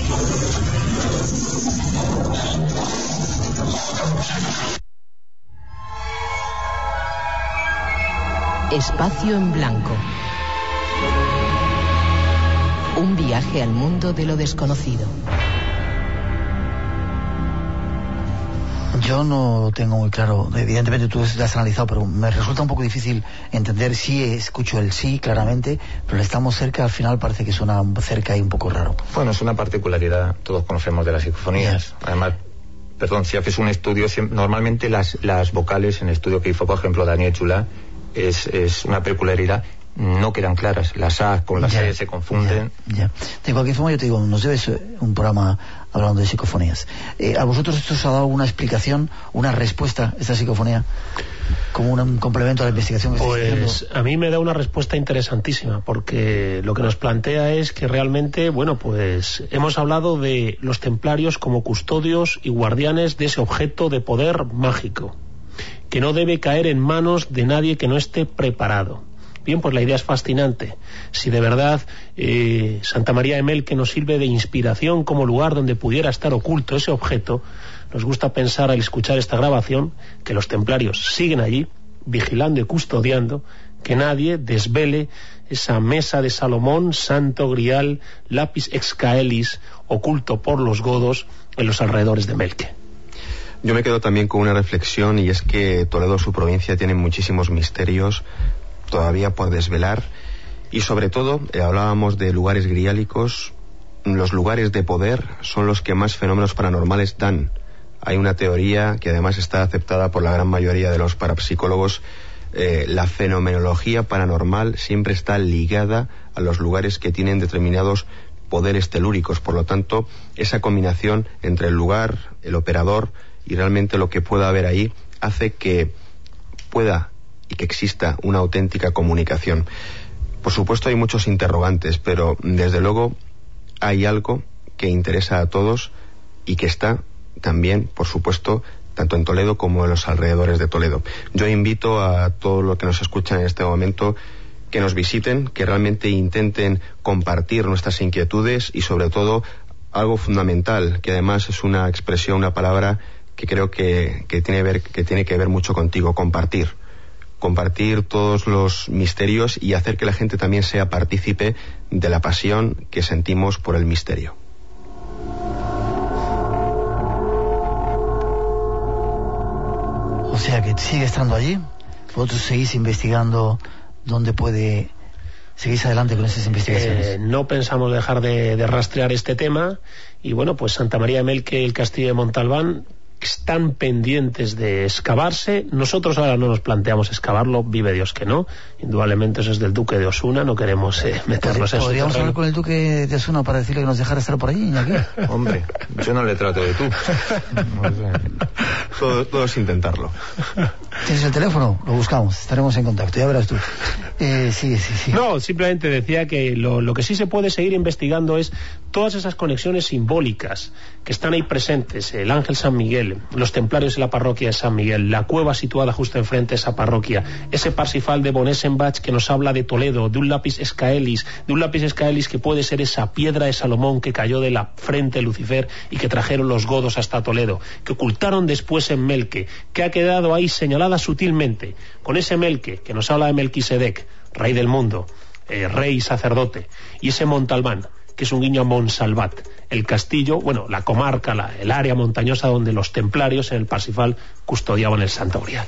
Espacio en blanco. Un viaje al mundo de lo desconocido. Yo no lo tengo muy claro. Evidentemente tú lo has analizado, pero me resulta un poco difícil entender. Sí, escucho el sí, claramente, pero estamos cerca, al final parece que suena cerca y un poco raro. Bueno, es una particularidad, todos conocemos de las psicofonías. Yes. Además, perdón, si haces un estudio, normalmente las, las vocales en el estudio que hizo, por ejemplo, Daniel Chula, es, es una peculiaridad. No quedan claras, las A con las E se confunden. Ya, ya. De cualquier forma yo te digo, nos debes un programa hablando de psicofonías. Eh, ¿A vosotros esto os ha dado una explicación, una respuesta, esta psicofonía, como un, un complemento a la investigación que pues estáis haciendo? A mí me da una respuesta interesantísima, porque lo que nos plantea es que realmente, bueno, pues hemos hablado de los templarios como custodios y guardianes de ese objeto de poder mágico, que no debe caer en manos de nadie que no esté preparado. Bien, pues la idea es fascinante. Si de verdad eh, Santa María de Melque nos sirve de inspiración como lugar donde pudiera estar oculto ese objeto, nos gusta pensar al escuchar esta grabación que los templarios siguen allí, vigilando y custodiando, que nadie desvele esa mesa de Salomón, santo grial, lapis ex caelis, oculto por los godos en los alrededores de Melque. Yo me quedo también con una reflexión, y es que Toledo, su provincia, tiene muchísimos misterios todavía por desvelar, y sobre todo eh, hablábamos de lugares griálicos. Los lugares de poder son los que más fenómenos paranormales dan. Hay una teoría que además está aceptada por la gran mayoría de los parapsicólogos. Eh, la fenomenología paranormal siempre está ligada a los lugares que tienen determinados poderes telúricos. Por lo tanto, esa combinación entre el lugar, el operador y realmente lo que pueda haber ahí hace que pueda y que exista una auténtica comunicación. Por supuesto hay muchos interrogantes, pero desde luego hay algo que interesa a todos y que está también, por supuesto, tanto en Toledo como en los alrededores de Toledo. Yo invito a todos los que nos escuchan en este momento que nos visiten, que realmente intenten compartir nuestras inquietudes y sobre todo algo fundamental, que además es una expresión, una palabra que creo que, que, tiene, ver, que tiene que ver mucho contigo, compartir. Compartir todos los misterios y hacer que la gente también sea partícipe de la pasión que sentimos por el misterio. O sea que sigue estando allí, vosotros seguís investigando dónde puede... ¿Seguís adelante con esas investigaciones? Eh, no pensamos dejar de, de rastrear este tema y bueno, pues Santa María de Melque y el Castillo de Montalbán están pendientes de excavarse. Nosotros ahora no nos planteamos excavarlo, vive Dios que no. Indudablemente eso es del Duque de Osuna, no queremos eh, meternos en eso. ¿Podríamos hablar con el Duque de Osuna para decirle que nos dejara estar por allí, Iñaki? Hombre, yo no le trato de tú. todo, todo es intentarlo. ¿Tienes el teléfono? Lo buscamos, estaremos en contacto, ya verás tú. Eh, sí, sí, sí. No, simplemente decía que lo, lo que sí se puede seguir investigando es todas esas conexiones simbólicas que están ahí presentes. El Ángel San Miguel, los templarios en la parroquia de San Miguel, la cueva situada justo enfrente de esa parroquia, ese Parsifal de Bonesenbach que nos habla de Toledo, de un lápiz escaelis, de un lápiz escaelis que puede ser esa piedra de Salomón que cayó de la frente de Lucifer y que trajeron los godos hasta Toledo, que ocultaron después en Melque, que ha quedado ahí señalada sutilmente, con ese Melque que nos habla de Melquisedec, rey del mundo, eh, rey y sacerdote, y ese Montalbán, que es un guiño a Monsalvat, el castillo, bueno, la comarca, la, el área montañosa donde los templarios en el Parsifal custodiaban el Santo Grial.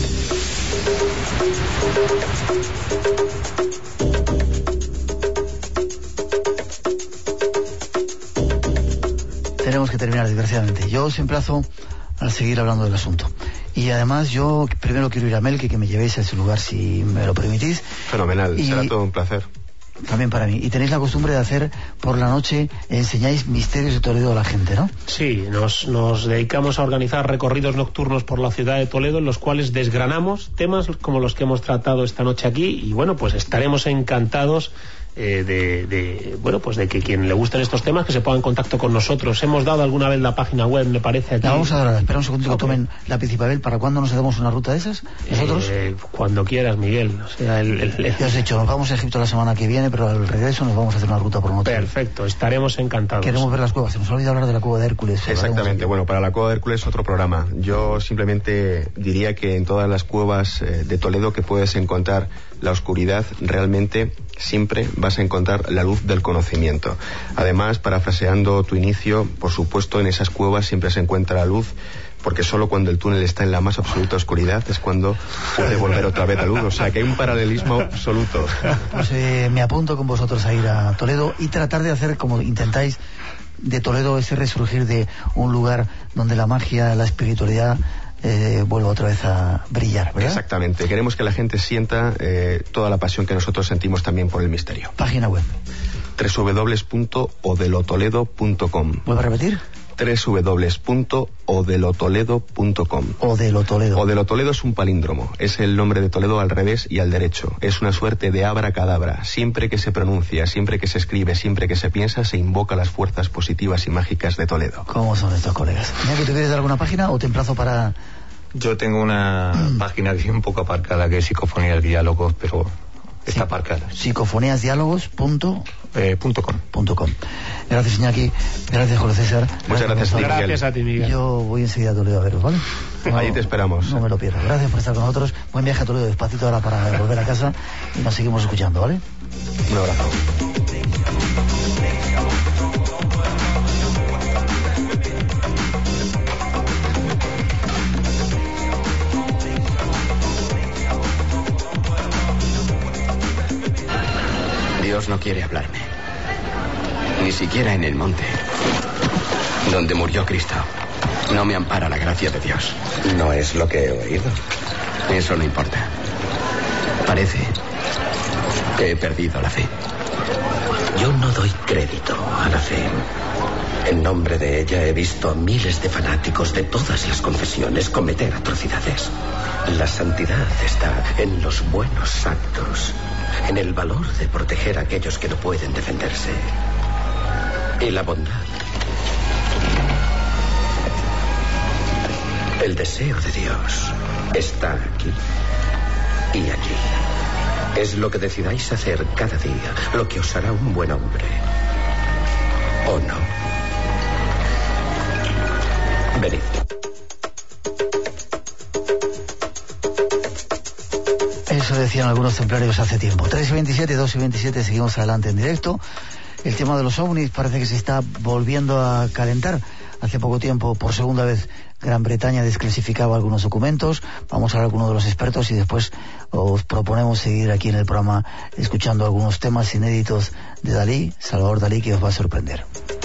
Tenemos que terminar, desgraciadamente. Yo os emplazo a seguir hablando del asunto. Y además yo primero quiero ir a Melque, que me llevéis a ese lugar si me lo permitís. Fenomenal, y será todo un placer. También para mí. Y tenéis la costumbre de hacer por la noche, enseñáis misterios de Toledo a la gente, ¿no? Sí, nos, nos dedicamos a organizar recorridos nocturnos por la ciudad de Toledo en los cuales desgranamos temas como los que hemos tratado esta noche aquí y bueno, pues estaremos encantados eh, de, de, bueno, pues de que quien le gusten estos temas que se ponga en contacto con nosotros. Hemos dado alguna vez la página web, me parece aquí. La vamos a dar, espera un segundo okay. que tomen lápiz y papel. ¿Para cuándo nos hacemos una ruta de esas? ¿Nosotros? Eh, cuando quieras, Miguel. O sea, el, el, el... Ya os he dicho, nos vamos a Egipto la semana que viene, pero al regreso nos vamos a hacer una ruta por un hotel. Perfecto, estaremos encantados. Queremos ver las cuevas, se nos ha olvidado hablar de la cueva de Hércules. Exactamente, bueno, para la cueva de Hércules otro programa. Yo simplemente diría que en todas las cuevas eh, de Toledo que puedes encontrar la oscuridad, realmente siempre vas a encontrar la luz del conocimiento. Además, parafraseando tu inicio, por supuesto en esas cuevas siempre se encuentra la luz, porque solo cuando el túnel está en la más absoluta oscuridad es cuando puede volver otra vez la luz. O sea que hay un paralelismo absoluto. Pues eh, me apunto con vosotros a ir a Toledo y tratar de hacer como intentáis de Toledo ese resurgir de un lugar donde la magia, la espiritualidad eh, vuelva otra vez a brillar, ¿verdad? Exactamente. Queremos que la gente sienta eh, toda la pasión que nosotros sentimos también por el misterio. Página web. doble u doble u doble u punto odelotoledo punto com. ¿Vuelve a repetir? doble u doble u doble u punto odelotoledo punto com. Odelotoledo. Odelotoledo es un palíndromo, es el nombre de Toledo al revés y al derecho. Es una suerte de abracadabra. Siempre que se pronuncia, siempre que se escribe, siempre que se piensa, se invoca las fuerzas positivas y mágicas de Toledo. ¿Cómo son estos colegas? Mira, que ¿tú quieres dar alguna página o te emplazo para...? Yo tengo una página que es un poco aparcada, que es Psicofonías Diálogos, pero está sí. aparcada. Psicofoníasdiálogos punto Eh, punto com. Punto com. Gracias, Iñaki. Gracias, Julio César. Muchas gracias, gracias, gracias a ti, Miguel. Yo voy enseguida a Toledo a veros, ¿vale? No, ahí te esperamos. No me lo pierdas. Gracias por estar con nosotros. Buen viaje a Toledo, despacito ahora para volver a casa y nos seguimos escuchando, ¿vale? Un abrazo. Dios no quiere hablarme. Ni siquiera en el monte donde murió Cristo. No me ampara la gracia de Dios. No es lo que he oído. Eso no importa. Parece que he perdido la fe. Yo no doy crédito a la fe. En nombre de ella he visto a miles de fanáticos de todas las confesiones cometer atrocidades. La santidad está en los buenos actos, en el valor de proteger a aquellos que no pueden defenderse. Y la bondad, el deseo de Dios, está aquí y allí. Es lo que decidáis hacer cada día, lo que os hará un buen hombre. ¿O no? Venid. Eso decían algunos templarios hace tiempo. tres y veintisiete, dos y veintisiete, seguimos adelante en directo. El tema de los ovnis parece que se está volviendo a calentar. Hace poco tiempo, por segunda vez, Gran Bretaña desclasificaba algunos documentos. Vamos a ver a algunos de los expertos y después os proponemos seguir aquí en el programa escuchando algunos temas inéditos de Dalí, Salvador Dalí, que os va a sorprender.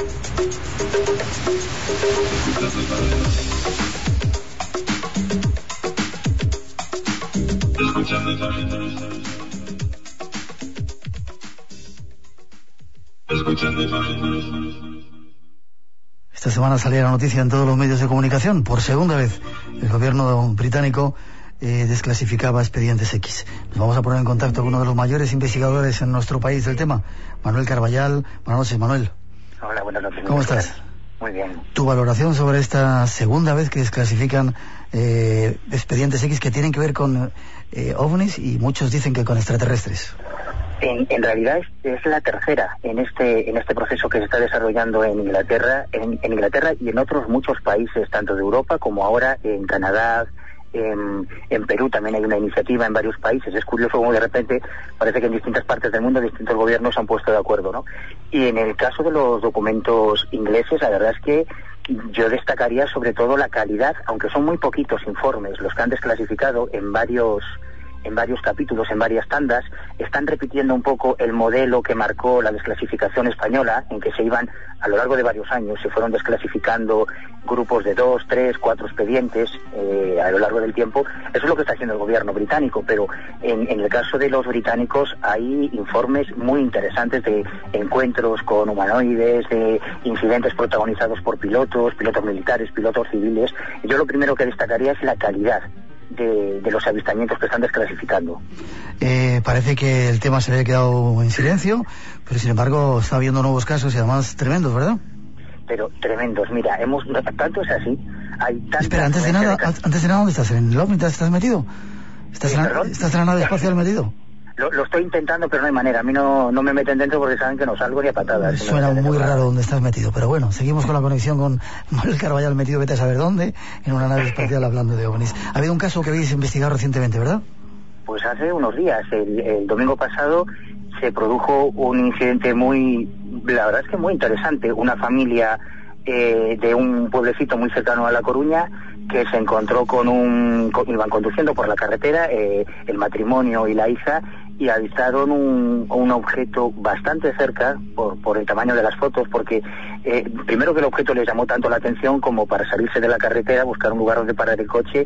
Esta semana salía la noticia en todos los medios de comunicación. Por segunda vez, el gobierno británico eh, desclasificaba expedientes X. Nos vamos a poner en contacto con uno de los mayores investigadores en nuestro país del tema, Manuel Carballal. Buenas noches, Manuel. Hola, buenas noches. ¿Cómo estás? Muy bien. Tu valoración sobre esta segunda vez que desclasifican eh, expedientes X que tienen que ver con eh, ovnis y muchos dicen que con extraterrestres. En, en realidad es, es la tercera en este en este proceso que se está desarrollando en Inglaterra, en, en Inglaterra y en otros muchos países, tanto de Europa como ahora en Canadá, en, en Perú también hay una iniciativa en varios países. Es curioso como de repente parece que en distintas partes del mundo distintos gobiernos se han puesto de acuerdo, ¿no? Y en el caso de los documentos ingleses, la verdad es que yo destacaría sobre todo la calidad, aunque son muy poquitos informes los que han desclasificado en varios en varios capítulos, en varias tandas, están repitiendo un poco el modelo que marcó la desclasificación española, en que se iban, a lo largo de varios años, se fueron desclasificando grupos de dos, tres, cuatro expedientes eh, a lo largo del tiempo. Eso es lo que está haciendo el gobierno británico, pero en, en el caso de los británicos hay informes muy interesantes de encuentros con humanoides, de incidentes protagonizados por pilotos, pilotos militares, pilotos civiles. Yo lo primero que destacaría es la calidad De, de los avistamientos que están desclasificando. Eh, parece que el tema se había quedado en silencio, pero sin embargo está habiendo nuevos casos y además tremendos, ¿verdad? Pero tremendos, mira, hemos tanto es así. Hay Espera, antes de nada, de... antes de nada, ¿dónde estás? ¿En el OVNI estás metido? ¿Estás, ¿Sí, en, la, ¿Estás en la nave espacial metido? Lo, lo estoy intentando, pero no hay manera. A mí no, no me meten dentro porque saben que no salgo ni a patadas. Suena si muy raro donde estás metido, pero bueno, seguimos con la conexión con Manuel Carballal metido, vete a saber dónde, en una nave espacial hablando de ovnis. Ha habido un caso que habéis investigado recientemente, ¿verdad? Pues hace unos días, el, el domingo pasado, se produjo un incidente muy, la verdad es que muy interesante. Una familia eh, de un pueblecito muy cercano a La Coruña que se encontró con un... Con, iban conduciendo por la carretera, eh, el matrimonio y la hija, y avistaron un, un objeto bastante cerca por, por el tamaño de las fotos, porque eh, primero que el objeto les llamó tanto la atención como para salirse de la carretera, buscar un lugar donde parar el coche,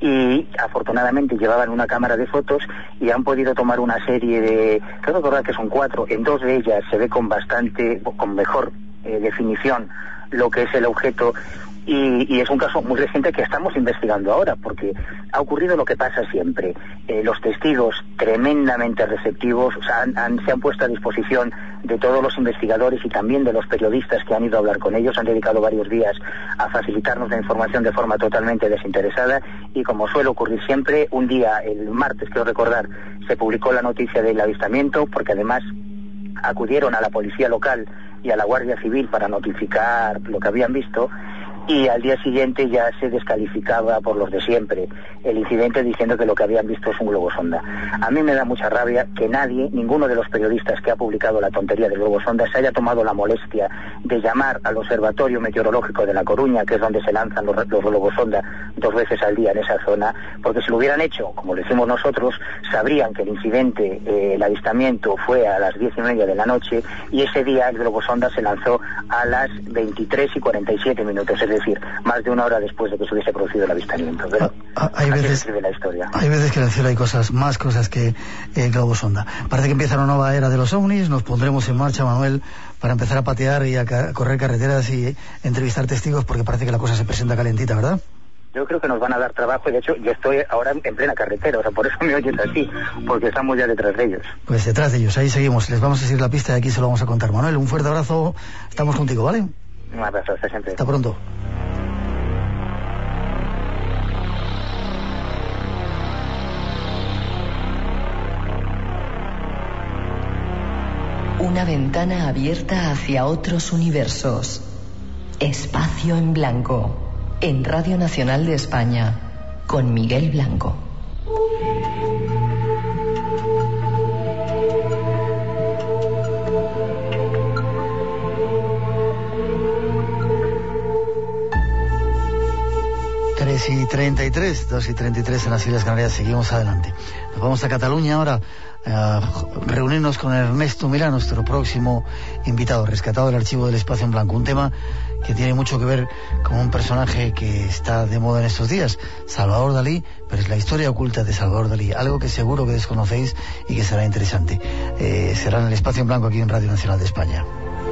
y afortunadamente llevaban una cámara de fotos y han podido tomar una serie de... Creo recordar que son cuatro, en dos de ellas se ve con bastante, con mejor eh, definición lo que es el objeto. Y, y es un caso muy reciente que estamos investigando ahora, porque ha ocurrido lo que pasa siempre. Eh, los testigos tremendamente receptivos, o sea, han, han, se han puesto a disposición de todos los investigadores y también de los periodistas que han ido a hablar con ellos. Han dedicado varios días a facilitarnos la información de forma totalmente desinteresada, y como suele ocurrir siempre, un día, el martes, quiero recordar, se publicó la noticia del avistamiento, porque además acudieron a la policía local y a la Guardia Civil para notificar lo que habían visto, y al día siguiente ya se descalificaba por los de siempre el incidente, diciendo que lo que habían visto es un globo sonda. A mí me da mucha rabia que nadie, ninguno de los periodistas que ha publicado la tontería del globo sonda, se haya tomado la molestia de llamar al Observatorio Meteorológico de La Coruña, que es donde se lanzan los, los globos sonda dos veces al día en esa zona, porque si lo hubieran hecho, como lo hicimos nosotros, sabrían que el incidente, eh, el avistamiento fue a las diez y media de la noche, y ese día el globo sonda se lanzó a las veintitrés y cuarenta y siete minutos, es decir, decir, más de una hora después de que se hubiese producido el avistamiento. Pero ah, hay así veces se escribe la historia. Hay veces que en el cielo hay cosas, más cosas que eh, globos sonda. Parece que empieza una nueva era de los ovnis. Nos pondremos en marcha, Manuel, para empezar a patear y a, ca- a correr carreteras y entrevistar testigos, porque parece que la cosa se presenta calentita, ¿verdad? Yo creo que nos van a dar trabajo y de hecho yo estoy ahora en plena carretera, o sea, por eso me oyes así, porque estamos ya detrás de ellos. Pues detrás de ellos, ahí seguimos. Les vamos a seguir la pista y aquí se lo vamos a contar. Manuel, un fuerte abrazo. Estamos contigo, ¿vale? Un abrazo, hasta siempre. Hasta pronto. Una ventana abierta hacia otros universos. Espacio en Blanco. En Radio Nacional de España, con Miguel Blanco. tres y treinta y tres, dos y treinta y tres en las Islas Canarias. Seguimos adelante. Nos vamos a Cataluña ahora a reunirnos con Ernesto Milá, nuestro próximo invitado, rescatado del archivo del Espacio en Blanco. Un tema que tiene mucho que ver con un personaje que está de moda en estos días, Salvador Dalí, pero es la historia oculta de Salvador Dalí, algo que seguro que desconocéis y que será interesante. Eh, será en el Espacio en Blanco aquí en Radio Nacional de España.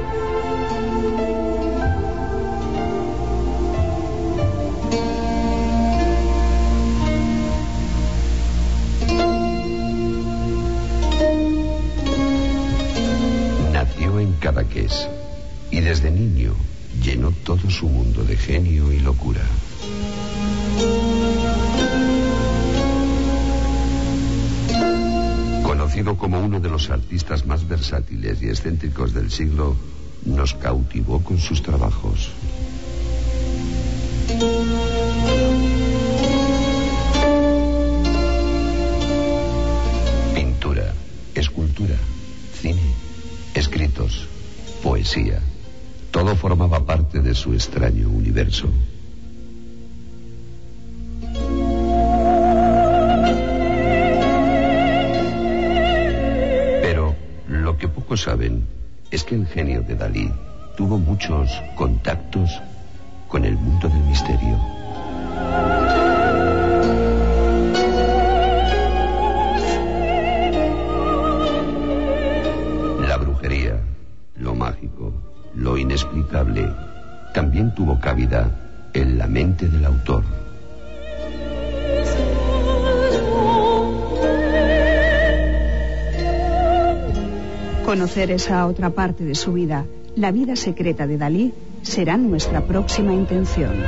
Nació en Cadaqués y desde niño llenó todo su mundo de genio y locura. Conocido como uno de los artistas más versátiles y excéntricos del siglo, nos cautivó con sus trabajos. Pintura, escultura, cine, escritos, poesía. Todo formaba parte de su extraño universo. Pero lo que pocos saben es que el genio de Dalí tuvo muchos contactos con el mundo del misterio. La brujería, lo mágico, lo inexplicable, también tuvo cabida en la mente del autor. Conocer esa otra parte de su vida, la vida secreta de Dalí, será nuestra próxima intención.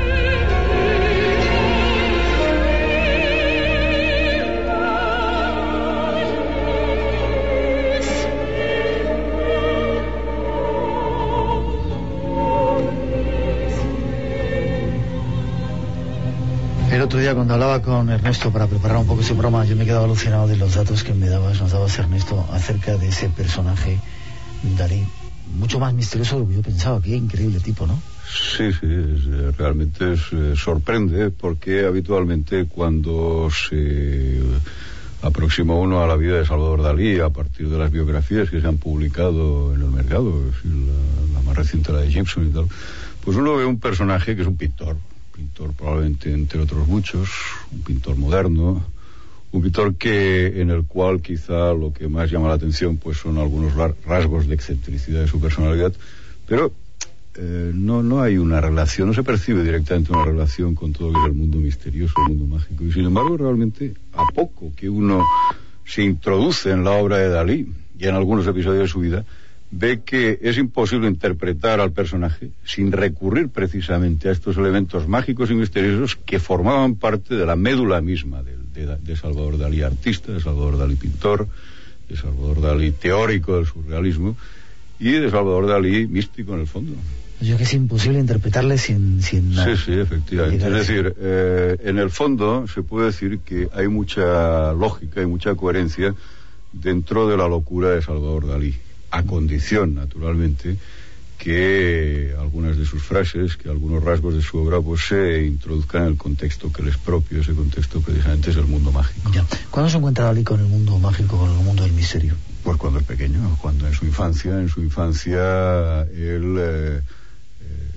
El otro día cuando hablaba con Ernesto para preparar un poco ese programa, yo me quedaba alucinado de los datos que me dabas, nos dabas, Ernesto, acerca de ese personaje, Dalí, mucho más misterioso de lo que yo pensaba. Qué increíble tipo, ¿no? Sí, sí, es, realmente es, eh, sorprende, porque habitualmente cuando se aproxima uno a la vida de Salvador Dalí a partir de las biografías que se han publicado en el mercado, es decir, la, la más reciente, la de Jameson y tal, pues uno ve un personaje que es un pintor, pintor probablemente entre otros muchos, un pintor moderno, un pintor que en el cual quizá lo que más llama la atención pues son algunos rasgos de excentricidad de su personalidad, pero eh, no, no hay una relación, no se percibe directamente una relación con todo lo que es el mundo misterioso, el mundo mágico, y sin embargo realmente a poco que uno se introduce en la obra de Dalí y en algunos episodios de su vida, ve que es imposible interpretar al personaje sin recurrir precisamente a estos elementos mágicos y misteriosos que formaban parte de la médula misma de, de, de Salvador Dalí artista, de Salvador Dalí pintor, de Salvador Dalí teórico del surrealismo y de Salvador Dalí místico en el fondo. Yo creo que es imposible interpretarle sin... sin sí, sí, efectivamente. Es decir, eh, en el fondo se puede decir que hay mucha lógica y mucha coherencia dentro de la locura de Salvador Dalí, a condición, naturalmente, que algunas de sus frases, que algunos rasgos de su obra, pues se introduzcan en el contexto que les es propio. Ese contexto precisamente es el mundo mágico. Ya. ¿Cuándo se encuentra Dalí con el mundo mágico, con el mundo del misterio? Pues cuando es pequeño, cuando en su infancia, en su infancia él eh, eh,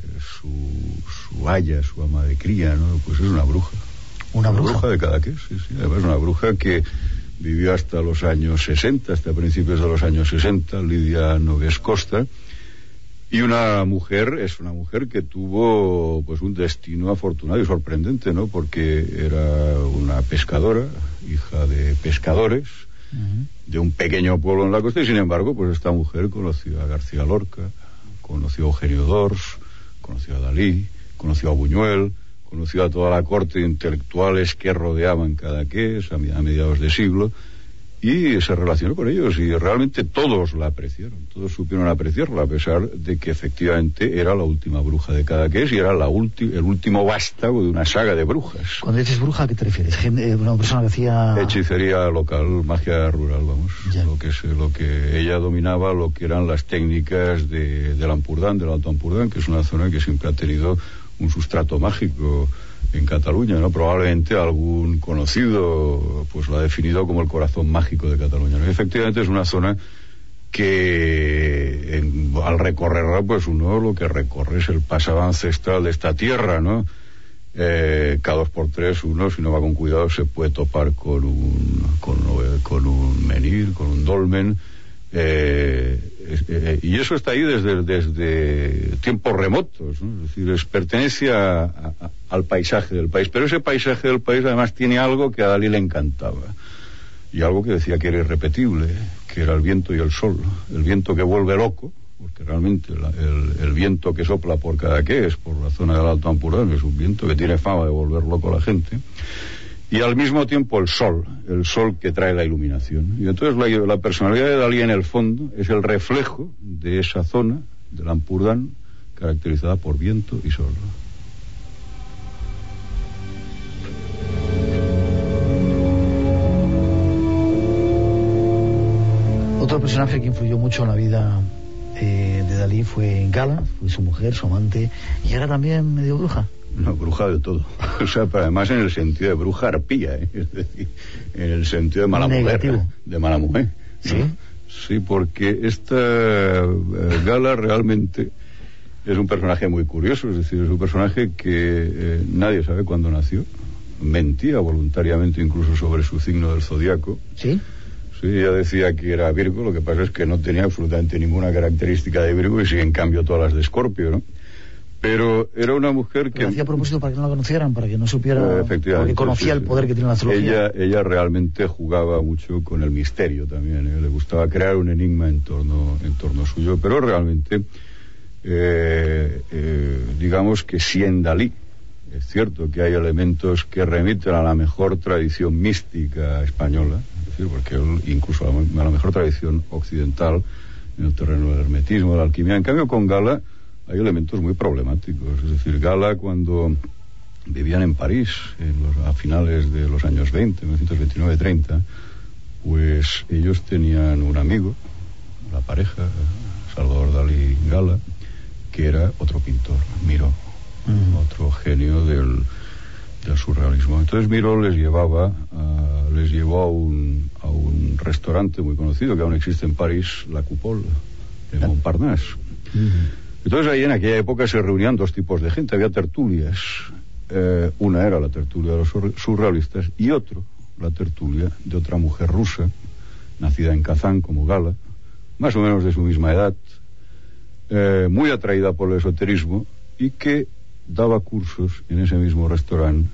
su, su aya, su ama de cría, ¿no? Pues es una bruja. ¿Una bruja? Una bruja de Cadaqués, sí, sí. Además, una bruja que vivió hasta los años sesenta, hasta principios de los años sesenta, Lidia Nogués Costa. Y una mujer, es una mujer que tuvo pues un destino afortunado y sorprendente, ¿no? Porque era una pescadora, hija de pescadores, uh-huh. de un pequeño pueblo en la costa, y sin embargo, pues esta mujer conoció a García Lorca, conoció a Eugenio d'Ors, conoció a Dalí, conoció a Buñuel, conoció a toda la corte de intelectuales que rodeaban Cadaqués a mediados de siglo, y se relacionó con ellos, y realmente todos la apreciaron, todos supieron apreciarla, a pesar de que efectivamente era la última bruja de Cadaqués y era la ulti- el último vástago de una saga de brujas. Cuando dices bruja, ¿a qué te refieres? Gente, una persona que hacía... Hechicería local, magia rural, vamos. Ya. Lo que es, lo que ella dominaba, lo que eran las técnicas de, del Ampurdán, del Alto Ampurdán, que es una zona que siempre ha tenido un sustrato mágico en Cataluña, ¿no? Probablemente algún conocido pues lo ha definido como el corazón mágico de Cataluña, ¿no? Efectivamente es una zona que en, al recorrerla, pues uno lo que recorre es el pasado ancestral de esta tierra, ¿no? Eh, cada dos por tres uno, si no va con cuidado, se puede topar con un con, con un menhir, con un dolmen, eh, eh, y eso está ahí desde, desde tiempos remotos, ¿no? Es decir, es, pertenece a, a, al paisaje del país, pero ese paisaje del país además tiene algo que a Dalí le encantaba, y algo que decía que era irrepetible, que era el viento y el sol, el viento que vuelve loco, porque realmente la, el, el viento que sopla por Cadaqués, por la zona del Alto Ampurdán, es un viento que tiene fama de volver loco a la gente, y al mismo tiempo el sol, el sol que trae la iluminación. Y entonces la, la personalidad de Dalí en el fondo es el reflejo de esa zona del Ampurdán caracterizada por viento y sol. Otro personaje que influyó mucho en la vida eh, de Dalí fue Gala, fue su mujer, su amante, y era también medio bruja. No, bruja de todo. O sea, pero además en el sentido de bruja arpía, ¿eh? Es decir, en el sentido de mala Negativo. mujer. De mala mujer. ¿Sí? ¿No? Sí, porque esta eh, Gala realmente es un personaje muy curioso, es decir, es un personaje que eh, nadie sabe cuándo nació. Mentía voluntariamente incluso sobre su signo del zodiaco. ¿Sí? Sí, ella decía que era Virgo, lo que pasa es que no tenía absolutamente ninguna característica de Virgo y sí, en cambio, todas las de Escorpio, ¿no? Pero era una mujer que... Lo hacía a propósito para que no la conocieran, para que no supiera... Efectivamente. Porque conocía sí, el poder que tiene la astrología. Ella, ella realmente jugaba mucho con el misterio también, ¿eh? Le gustaba crear un enigma en torno, en torno suyo, pero realmente, eh, eh, digamos que sí en Dalí, es cierto que hay elementos que remiten a la mejor tradición mística española, es decir, porque él, incluso a la mejor tradición occidental, en el terreno del hermetismo, de la alquimia. En cambio, con Gala hay elementos muy problemáticos. Es decir, Gala, cuando vivían en París en los, a finales de los años veinte, mil novecientos veintinueve treinta, pues ellos tenían un amigo, la pareja, Salvador Dalí Gala, que era otro pintor, Miró, mm. otro genio del, del surrealismo. Entonces Miró les llevaba a, les llevó a un, a un restaurante muy conocido que aún existe en París, La Coupole, de Montparnasse. Mm. Entonces ahí en aquella época se reunían dos tipos de gente, había tertulias, eh, una era la tertulia de los surrealistas y otro, la tertulia de otra mujer rusa, nacida en Kazán como Gala, más o menos de su misma edad, eh, muy atraída por el esoterismo y que daba cursos en ese mismo restaurante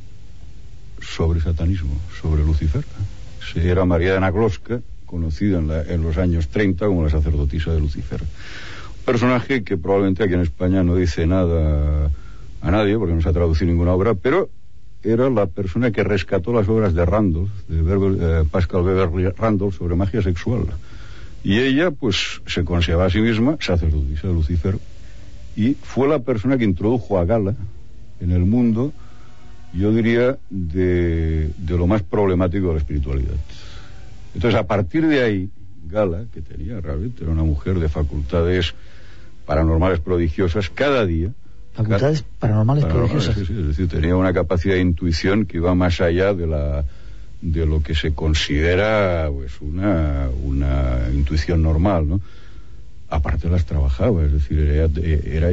sobre satanismo, sobre Lucifer. Se era María de Nagloska, conocida en, la, en los años treinta como la sacerdotisa de Lucifer. Personaje que probablemente aquí en España no dice nada a nadie porque no se ha traducido ninguna obra, pero era la persona que rescató las obras de Randolph, de Beverly, eh, Pascal Beverly Randolph, sobre magia sexual, y ella pues se consideraba a sí misma sacerdotisa de Lucifer y fue la persona que introdujo a Gala en el mundo, yo diría, de, de lo más problemático de la espiritualidad. Entonces, a partir de ahí, Gala, que tenía realmente, era una mujer de facultades paranormales prodigiosas, cada día... ¿Facultades cada, paranormales, paranormales prodigiosas? Sí, sí, es decir, tenía una capacidad de intuición que iba más allá de la de lo que se considera pues una, una intuición normal, ¿no? Aparte las trabajaba, es decir, era, era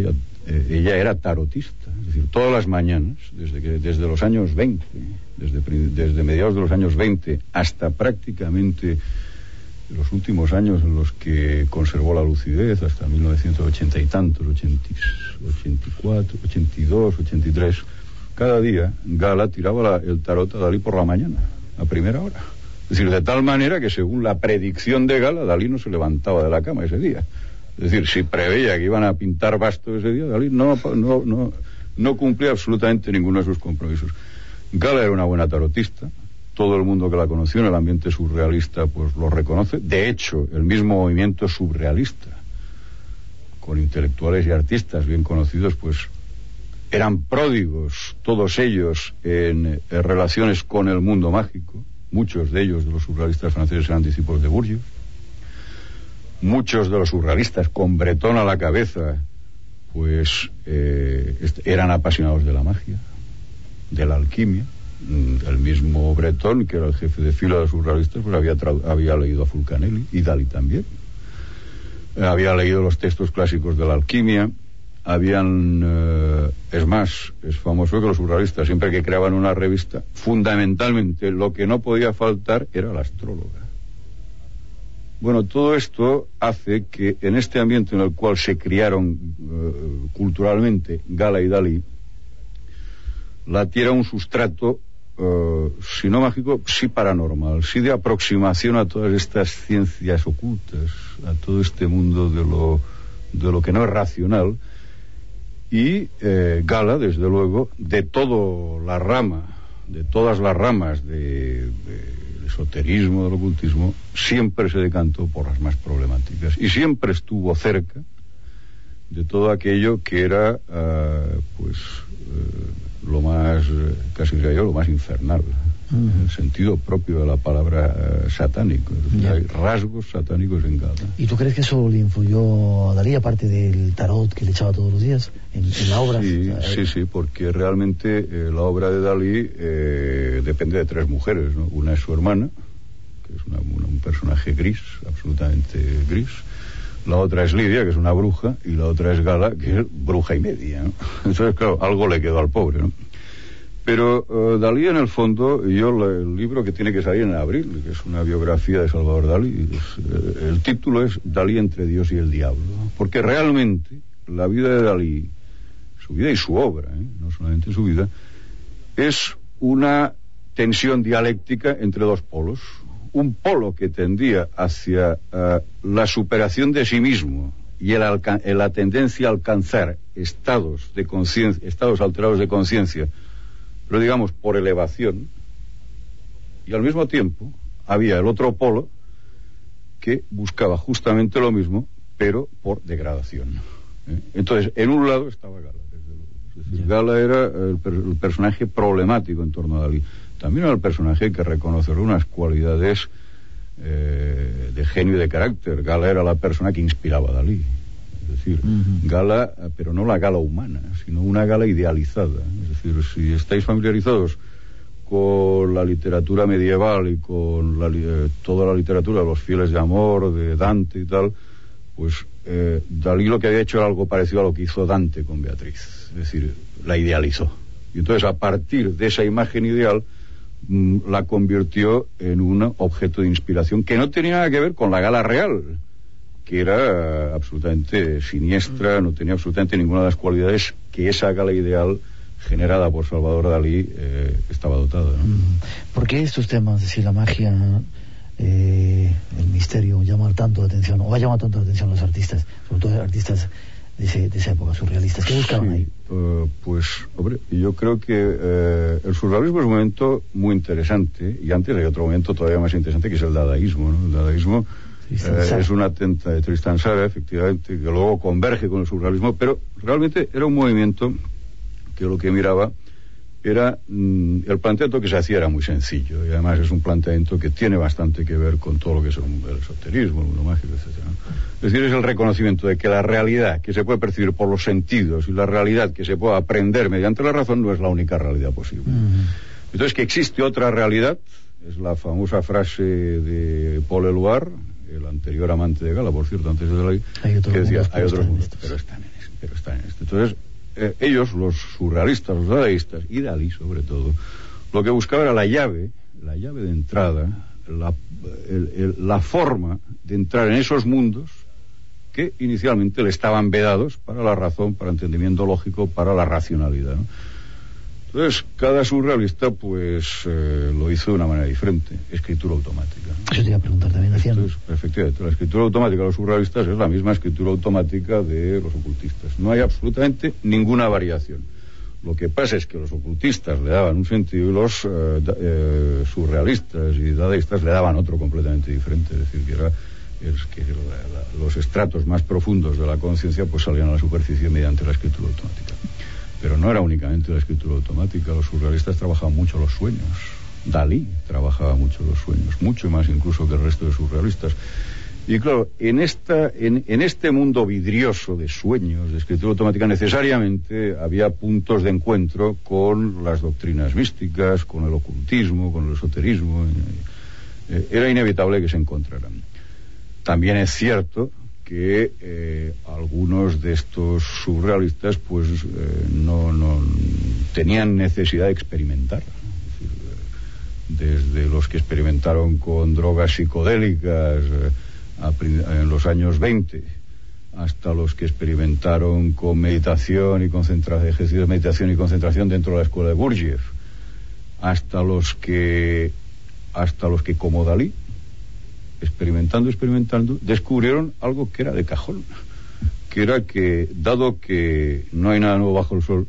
eh, ella era tarotista, es decir, todas las mañanas, desde, que, desde los años veinte, desde, desde mediados de los años veinte hasta prácticamente los últimos años en los que conservó la lucidez, hasta mil novecientos ochenta y tantos, ochenta, ochenta y cuatro, ochenta y dos, ochenta y tres, cada día Gala tiraba la, el tarot a Dalí por la mañana, a primera hora. Es decir, de tal manera que según la predicción de Gala, Dalí no se levantaba de la cama ese día. Es decir, si preveía que iban a pintar bastos ese día, Dalí no, no, no, no cumplía absolutamente ninguno de sus compromisos. Gala era una buena tarotista, todo el mundo que la conoció en el ambiente surrealista pues lo reconoce. De hecho, el mismo movimiento surrealista, con intelectuales y artistas bien conocidos, pues eran pródigos, todos ellos, en, en relaciones con el mundo mágico. Muchos de ellos, de los surrealistas franceses, eran discípulos de Bourdieu. Muchos de los surrealistas, con Breton a la cabeza, pues eh, eran apasionados de la magia, de la alquimia. El mismo Breton, que era el jefe de fila de los surrealistas, pues había, había leído a Fulcanelli, y Dalí también. Había leído los textos clásicos de la alquimia. Habían, eh, es más, es famoso que los surrealistas, siempre que creaban una revista, fundamentalmente lo que no podía faltar era la astróloga. Bueno, todo esto hace que en este ambiente en el cual se criaron eh, culturalmente Gala y Dalí, latiera un sustrato, eh, si no mágico, sí paranormal, sí de aproximación a todas estas ciencias ocultas, a todo este mundo de lo, de lo que no es racional. Y eh, Gala, desde luego, de toda la rama, de todas las ramas de, de esoterismo, del ocultismo, siempre se decantó por las más problemáticas y siempre estuvo cerca de todo aquello que era, uh, pues, uh, lo más, uh, casi diría yo, lo más infernal. Uh-huh. En el sentido propio de la palabra uh, satánico. Yeah. Hay rasgos satánicos en Gala. ¿Y tú crees que eso le influyó a Dalí, aparte del tarot que le echaba todos los días en, en la obra? Sí, o sea, sí, sí, porque realmente eh, la obra de Dalí eh, depende de tres mujeres, ¿no? Una es su hermana, que es una, una, un personaje gris, absolutamente gris. La otra es Lidia, que es una bruja, y la otra es Gala, que es bruja y media, ¿no? Entonces, claro, algo le quedó al pobre, ¿no? Pero uh, Dalí, en el fondo, yo el libro que tiene que salir en abril, que es una biografía de Salvador Dalí, es, eh, el título es Dalí entre Dios y el diablo, porque realmente la vida de Dalí, su vida y su obra, ¿eh? No solamente su vida, es una tensión dialéctica entre dos polos. Un polo que tendía hacia uh, la superación de sí mismo y el alca- la tendencia a alcanzar estados de conciencia, estados alterados de conciencia, pero digamos por elevación, y al mismo tiempo había el otro polo que buscaba justamente lo mismo, pero por degradación, ¿eh? Entonces, en un lado estaba Gala, desde luego. Es decir, Gala era el, per- el personaje problemático en torno a Dalí. También era el personaje que reconocer unas cualidades eh, de genio y de carácter. Gala era la persona que inspiraba a Dalí. Es decir, uh-huh. Gala, pero no la Gala humana, sino una Gala idealizada. Es decir, si estáis familiarizados con la literatura medieval y con la, eh, toda la literatura de los fieles de amor, de Dante y tal, pues eh, Dalí lo que había hecho era algo parecido a lo que hizo Dante con Beatriz. Es decir, la idealizó. Y entonces, a partir de esa imagen ideal, mmm, la convirtió en un objeto de inspiración que no tenía nada que ver con la Gala real, que era absolutamente siniestra, no tenía absolutamente ninguna de las cualidades que esa Gala ideal generada por Salvador Dalí eh, estaba dotada, ¿no? ¿Por qué estos temas, es decir, la magia, eh, el misterio, llaman tanto la atención, o va a llamar tanto la atención a los artistas, sobre todo artistas de, ese, de esa época, surrealistas? ¿Qué buscaban sí, ahí? Uh, pues, hombre, yo creo que eh, el surrealismo es un momento muy interesante, y antes hay otro momento todavía más interesante, que es el dadaísmo, ¿no? El dadaísmo Eh, es una tenta de Tristan Tzara, efectivamente, que luego converge con el surrealismo, pero realmente era un movimiento que lo que miraba era mmm, el planteamiento que se hacía era muy sencillo, y además es un planteamiento que tiene bastante que ver con todo lo que es el esoterismo, el mundo mágico, etcétera, ¿no? Es decir, es el reconocimiento de que la realidad que se puede percibir por los sentidos y la realidad que se puede aprender mediante la razón no es la única realidad posible. Uh-huh. Entonces, que existe otra realidad, es la famosa frase de Paul Eluard, el anterior amante de Gala, por cierto, antes de Dalí, que decía, hay otros mundos, pero están en este, pero están en este. Entonces, eh, ellos, los surrealistas, los dadaístas, y Dalí sobre todo, lo que buscaba era la llave, la llave de entrada, la, el, el, la forma de entrar en esos mundos que inicialmente le estaban vedados para la razón, para el entendimiento lógico, para la racionalidad, ¿no? Entonces, cada surrealista, pues, eh, lo hizo de una manera diferente. Escritura automática. Eso te iba a preguntar también. Entonces, efectivamente, la escritura automática de los surrealistas es la misma escritura automática de los ocultistas. No hay absolutamente ninguna variación. Lo que pasa es que los ocultistas le daban un sentido y los eh, eh, surrealistas y dadaístas le daban otro completamente diferente. Es decir, que, era, es que la, la, los estratos más profundos de la conciencia pues salían a la superficie mediante la escritura automática. Pero no era únicamente la escritura automática, los surrealistas trabajaban mucho los sueños. Dalí trabajaba mucho los sueños, mucho más incluso que el resto de surrealistas. Y claro, en, esta, en, en este mundo vidrioso de sueños, de escritura automática, necesariamente había puntos de encuentro con las doctrinas místicas, con el ocultismo, con el esoterismo. Eh, era inevitable que se encontraran. También es cierto que eh, algunos de estos surrealistas pues eh, no, no tenían necesidad de experimentar. Es decir, desde los que experimentaron con drogas psicodélicas eh, a, en los años veinte hasta los que experimentaron con meditación y concentración, ejercicios de meditación y concentración dentro de la escuela de Gurdjieff, hasta los que hasta los que como Dalí, experimentando, experimentando, descubrieron algo que era de cajón, que era que, dado que no hay nada nuevo bajo el sol,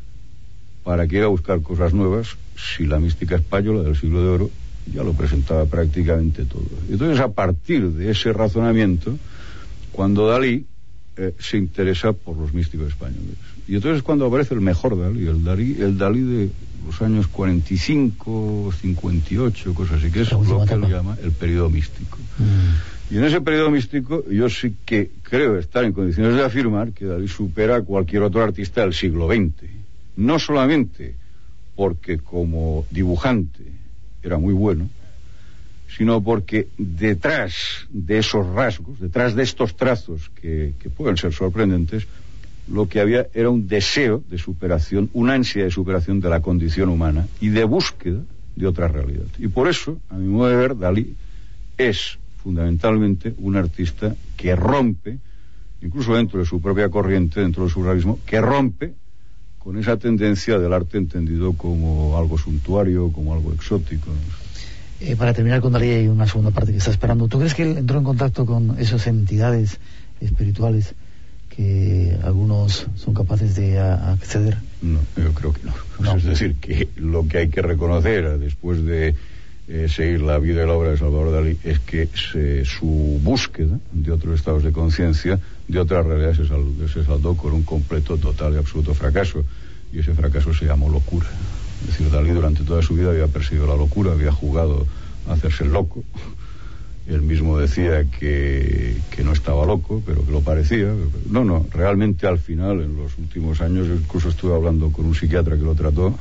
¿para qué ir a buscar cosas nuevas si la mística española del siglo de oro ya lo presentaba prácticamente todo? Entonces, a partir de ese razonamiento, cuando Dalí eh, se interesa por los místicos españoles. Y entonces es cuando aparece el mejor Dalí, el Dalí, el Dalí de los años cuarenta y cinco, cincuenta y ocho, cosas así, que es lo que él llama el periodo místico. Mm. Y en ese periodo místico yo sí que creo estar en condiciones de afirmar que Dalí supera a cualquier otro artista del siglo veinte. No solamente porque como dibujante era muy bueno, sino porque detrás de esos rasgos, detrás de estos trazos que, que pueden ser sorprendentes, lo que había era un deseo de superación, una ansia de superación de la condición humana y de búsqueda de otra realidad. Y por eso, a mi modo de ver, Dalí es fundamentalmente un artista que rompe, incluso dentro de su propia corriente, dentro del surrealismo, que rompe con esa tendencia del arte entendido como algo suntuario, como algo exótico. Eh, para terminar con Dalí, hay una segunda parte que está esperando. ¿Tú crees que él entró en contacto con esas entidades espirituales que algunos son capaces de a, acceder? No, yo creo que no. no. Es decir, que lo que hay que reconocer después de eh, seguir la vida y la obra de Salvador Dalí es que se, su búsqueda de otros estados de conciencia, de otras realidades, se saldó, se saldó con un completo, total y absoluto fracaso. Y ese fracaso se llamó locura. Es decir, Dalí durante toda su vida había perseguido la locura, había jugado a hacerse loco. Él mismo decía que, que no estaba loco, pero que lo parecía. No, no, realmente al final, en los últimos años, incluso estuve hablando con un psiquiatra que lo trató,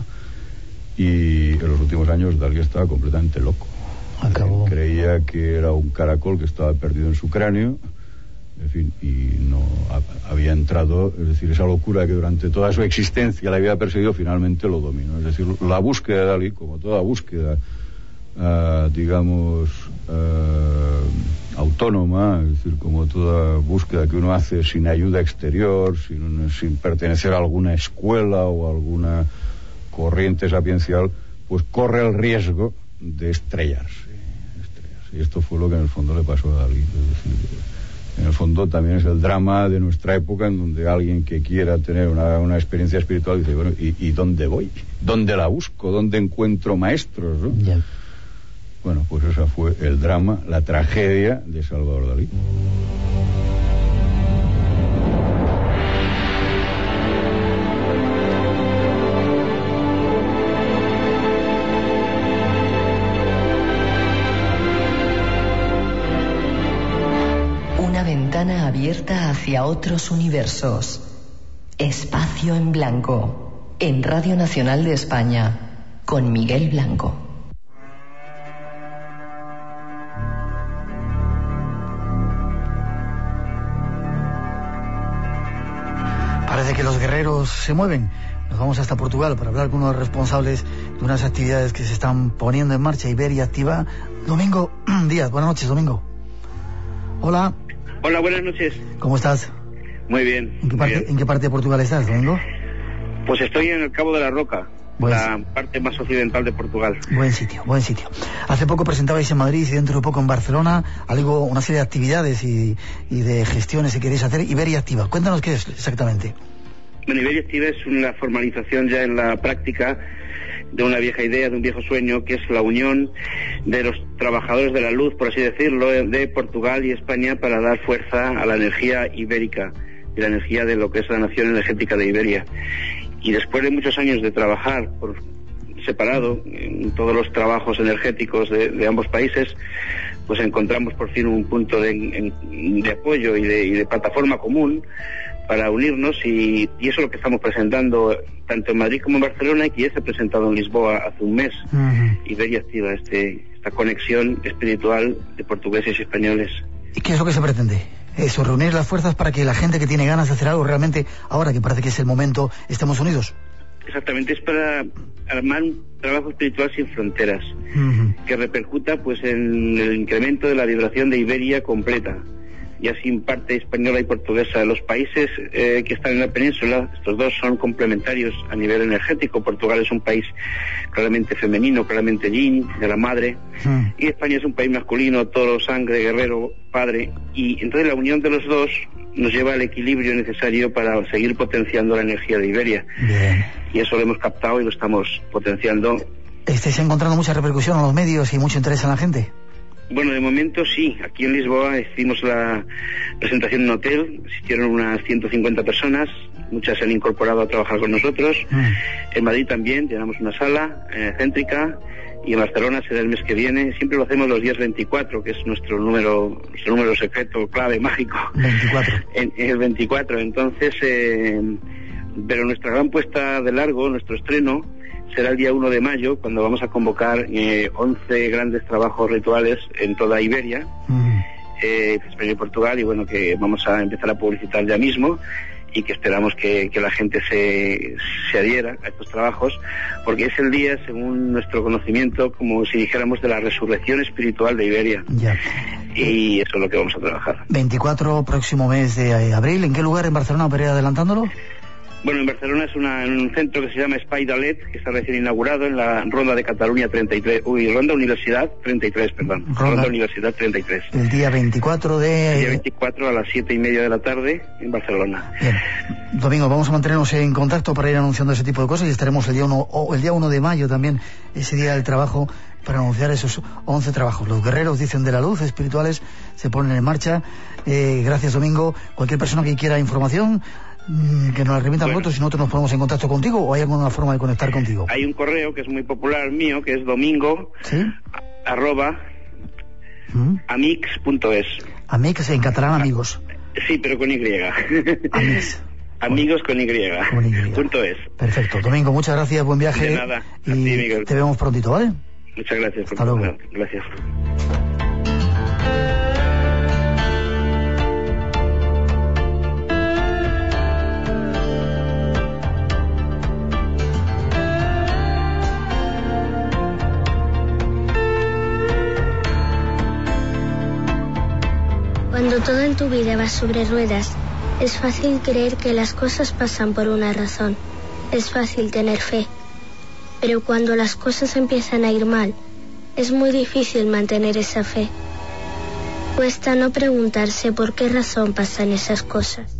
y en los últimos años Dalí estaba completamente loco. Acabó. Creía que era un caracol que estaba perdido en su cráneo, en fin, y no a, había entrado, es decir, esa locura que durante toda su existencia la había perseguido, finalmente lo dominó. Es decir, la búsqueda de Dalí, como toda búsqueda, Uh, digamos uh, autónoma, es decir, como toda búsqueda que uno hace sin ayuda exterior, sin, sin pertenecer a alguna escuela o a alguna corriente sapiencial, pues corre el riesgo de estrellarse, estrellarse. Y esto fue lo que en el fondo le pasó a Dalí. Es decir, en el fondo también es el drama de nuestra época, en donde alguien que quiera tener una, una experiencia espiritual dice, bueno, ¿y, ¿y dónde voy? ¿Dónde la busco? ¿Dónde encuentro maestros? ¿No? Yeah. Bueno, pues esa fue el drama, la tragedia de Salvador Dalí. Una ventana abierta hacia otros universos. Espacio en Blanco, en Radio Nacional de España, con Miguel Blanco. de que los guerreros se mueven, nos vamos hasta Portugal para hablar con uno de los responsables de unas actividades que se están poniendo en marcha. Iberia Activa, Domingo Díaz. Buenas noches, Domingo. Hola. Hola, buenas noches. ¿Cómo estás? Muy bien. ¿En qué, parte, bien. ¿en qué parte de Portugal estás, Domingo? Pues estoy en el Cabo de la Roca, buen la sitio. parte más occidental de Portugal. Buen sitio, buen sitio. Hace poco presentabais en Madrid y dentro de poco en Barcelona algo, una serie de actividades y, y de gestiones que queréis hacer. Iberia Activa, cuéntanos qué es exactamente. Bueno, Iberia Activa es una formalización ya en la práctica de una vieja idea, de un viejo sueño, que es la unión de los trabajadores de la luz, por así decirlo, de Portugal y España para dar fuerza a la energía ibérica y la energía de lo que es la nación energética de Iberia. Y después de muchos años de trabajar por separado en todos los trabajos energéticos de, de ambos países, pues encontramos por fin un punto de, en, de apoyo y de, y de plataforma común para unirnos, y, y eso es lo que estamos presentando tanto en Madrid como en Barcelona, y que ya se ha presentado en Lisboa hace un mes. Uh-huh. Iberia Activa, este, esta conexión espiritual de portugueses y españoles. ¿Y qué es lo que se pretende? Eso, reunir las fuerzas para que la gente que tiene ganas de hacer algo realmente, ahora que parece que es el momento, estemos unidos. Exactamente, es para armar un trabajo espiritual sin fronteras, uh-huh. que repercuta pues en el incremento de la vibración de Iberia completa, y así en parte española y portuguesa. Los países eh, que están en la península, estos dos son complementarios a nivel energético. Portugal es un país claramente femenino, claramente yin, de la madre, mm. y España es un país masculino, toro, sangre, guerrero, padre, y entonces la unión de los dos nos lleva al equilibrio necesario para seguir potenciando la energía de Iberia. Bien. Y eso lo hemos captado y lo estamos potenciando. ¿Estáis encontrando mucha repercusión en los medios y mucho interés en la gente? Bueno, de momento sí. Aquí en Lisboa hicimos la presentación en un hotel, asistieron unas ciento cincuenta personas, muchas se han incorporado a trabajar con nosotros. Mm. En Madrid también llenamos una sala eh, céntrica, y en Barcelona será el mes que viene. Siempre lo hacemos los días veinticuatro, que es nuestro número nuestro número secreto, clave, mágico. veinticuatro. En, en el veinticuatro. Entonces, eh, pero nuestra gran puesta de largo, nuestro estreno, será el día uno de mayo, cuando vamos a convocar eh, once grandes trabajos rituales en toda Iberia, mm. eh, España y Portugal, y bueno, que vamos a empezar a publicitar ya mismo, y que esperamos que, que la gente se, se adhiera a estos trabajos, porque es el día, según nuestro conocimiento, como si dijéramos, de la resurrección espiritual de Iberia. Ya. Y eso es lo que vamos a trabajar. veinticuatro, próximo mes de abril. ¿En qué lugar en Barcelona, para ir adelantándolo? Bueno, en Barcelona es una, en un centro que se llama Espai d'Alet, que está recién inaugurado en la Ronda de Cataluña treinta y tres, uy, Ronda Universidad treinta y tres, perdón, Ronda, Ronda Universidad treinta y tres. El día veinticuatro de... El día veinticuatro a las siete y media de la tarde en Barcelona. Bien. Domingo, vamos a mantenernos en contacto para ir anunciando ese tipo de cosas, y estaremos el día uno, o el día uno de mayo también, ese día del trabajo, para anunciar esos once trabajos. Los guerreros, dicen, de la luz, espirituales, se ponen en marcha. Eh, gracias, Domingo. Cualquier persona que quiera información, que nos la remitan bueno. nosotros, y nosotros nos ponemos en contacto contigo, o hay alguna forma de conectar contigo. Hay un correo que es muy popular mío, que es domingo ¿Sí? arroba ¿Mm? amix punto es. Amix en catalán, amigos. Sí, pero con Y. Amix. Amigos con Y. Con Y. Punto es. Perfecto. Domingo, muchas gracias, buen viaje. De nada. Y a ti, Miguel. Te vemos prontito, ¿vale? Muchas gracias. Hasta luego. Gracias. Cuando todo en tu vida va sobre ruedas, es fácil creer que las cosas pasan por una razón. Es fácil tener fe. Pero cuando las cosas empiezan a ir mal, es muy difícil mantener esa fe. Cuesta no preguntarse por qué razón pasan esas cosas.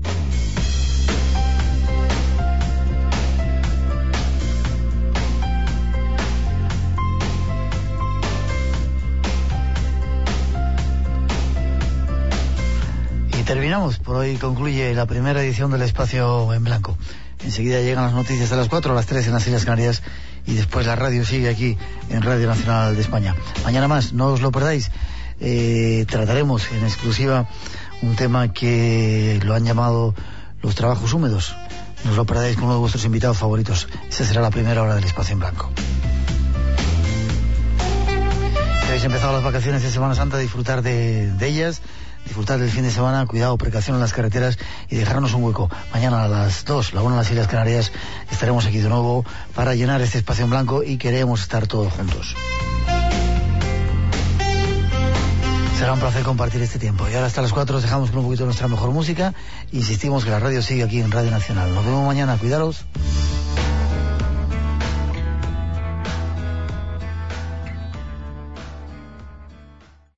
Terminamos, por hoy concluye la primera edición del Espacio en Blanco. Enseguida llegan las noticias a las cuatro, a las tres en las Islas Canarias, y después la radio sigue aquí en Radio Nacional de España. Mañana más, no os lo perdáis. Eh, trataremos en exclusiva un tema que lo han llamado los trabajos húmedos. No os lo perdáis con uno de vuestros invitados favoritos. Esa será la primera hora del Espacio en Blanco. habéis empezado las vacaciones de Semana Santa, disfrutar de, de ellas, disfrutar del fin de semana, cuidado, precaución en las carreteras y dejarnos un hueco. Mañana a las dos, la una en las Islas Canarias, estaremos aquí de nuevo para llenar este espacio en blanco y queremos estar todos juntos. Será un placer compartir este tiempo. Y ahora hasta las cuatro os dejamos con un poquito de nuestra mejor música. Insistimos que la radio sigue aquí en Radio Nacional. Nos vemos mañana, cuidaros.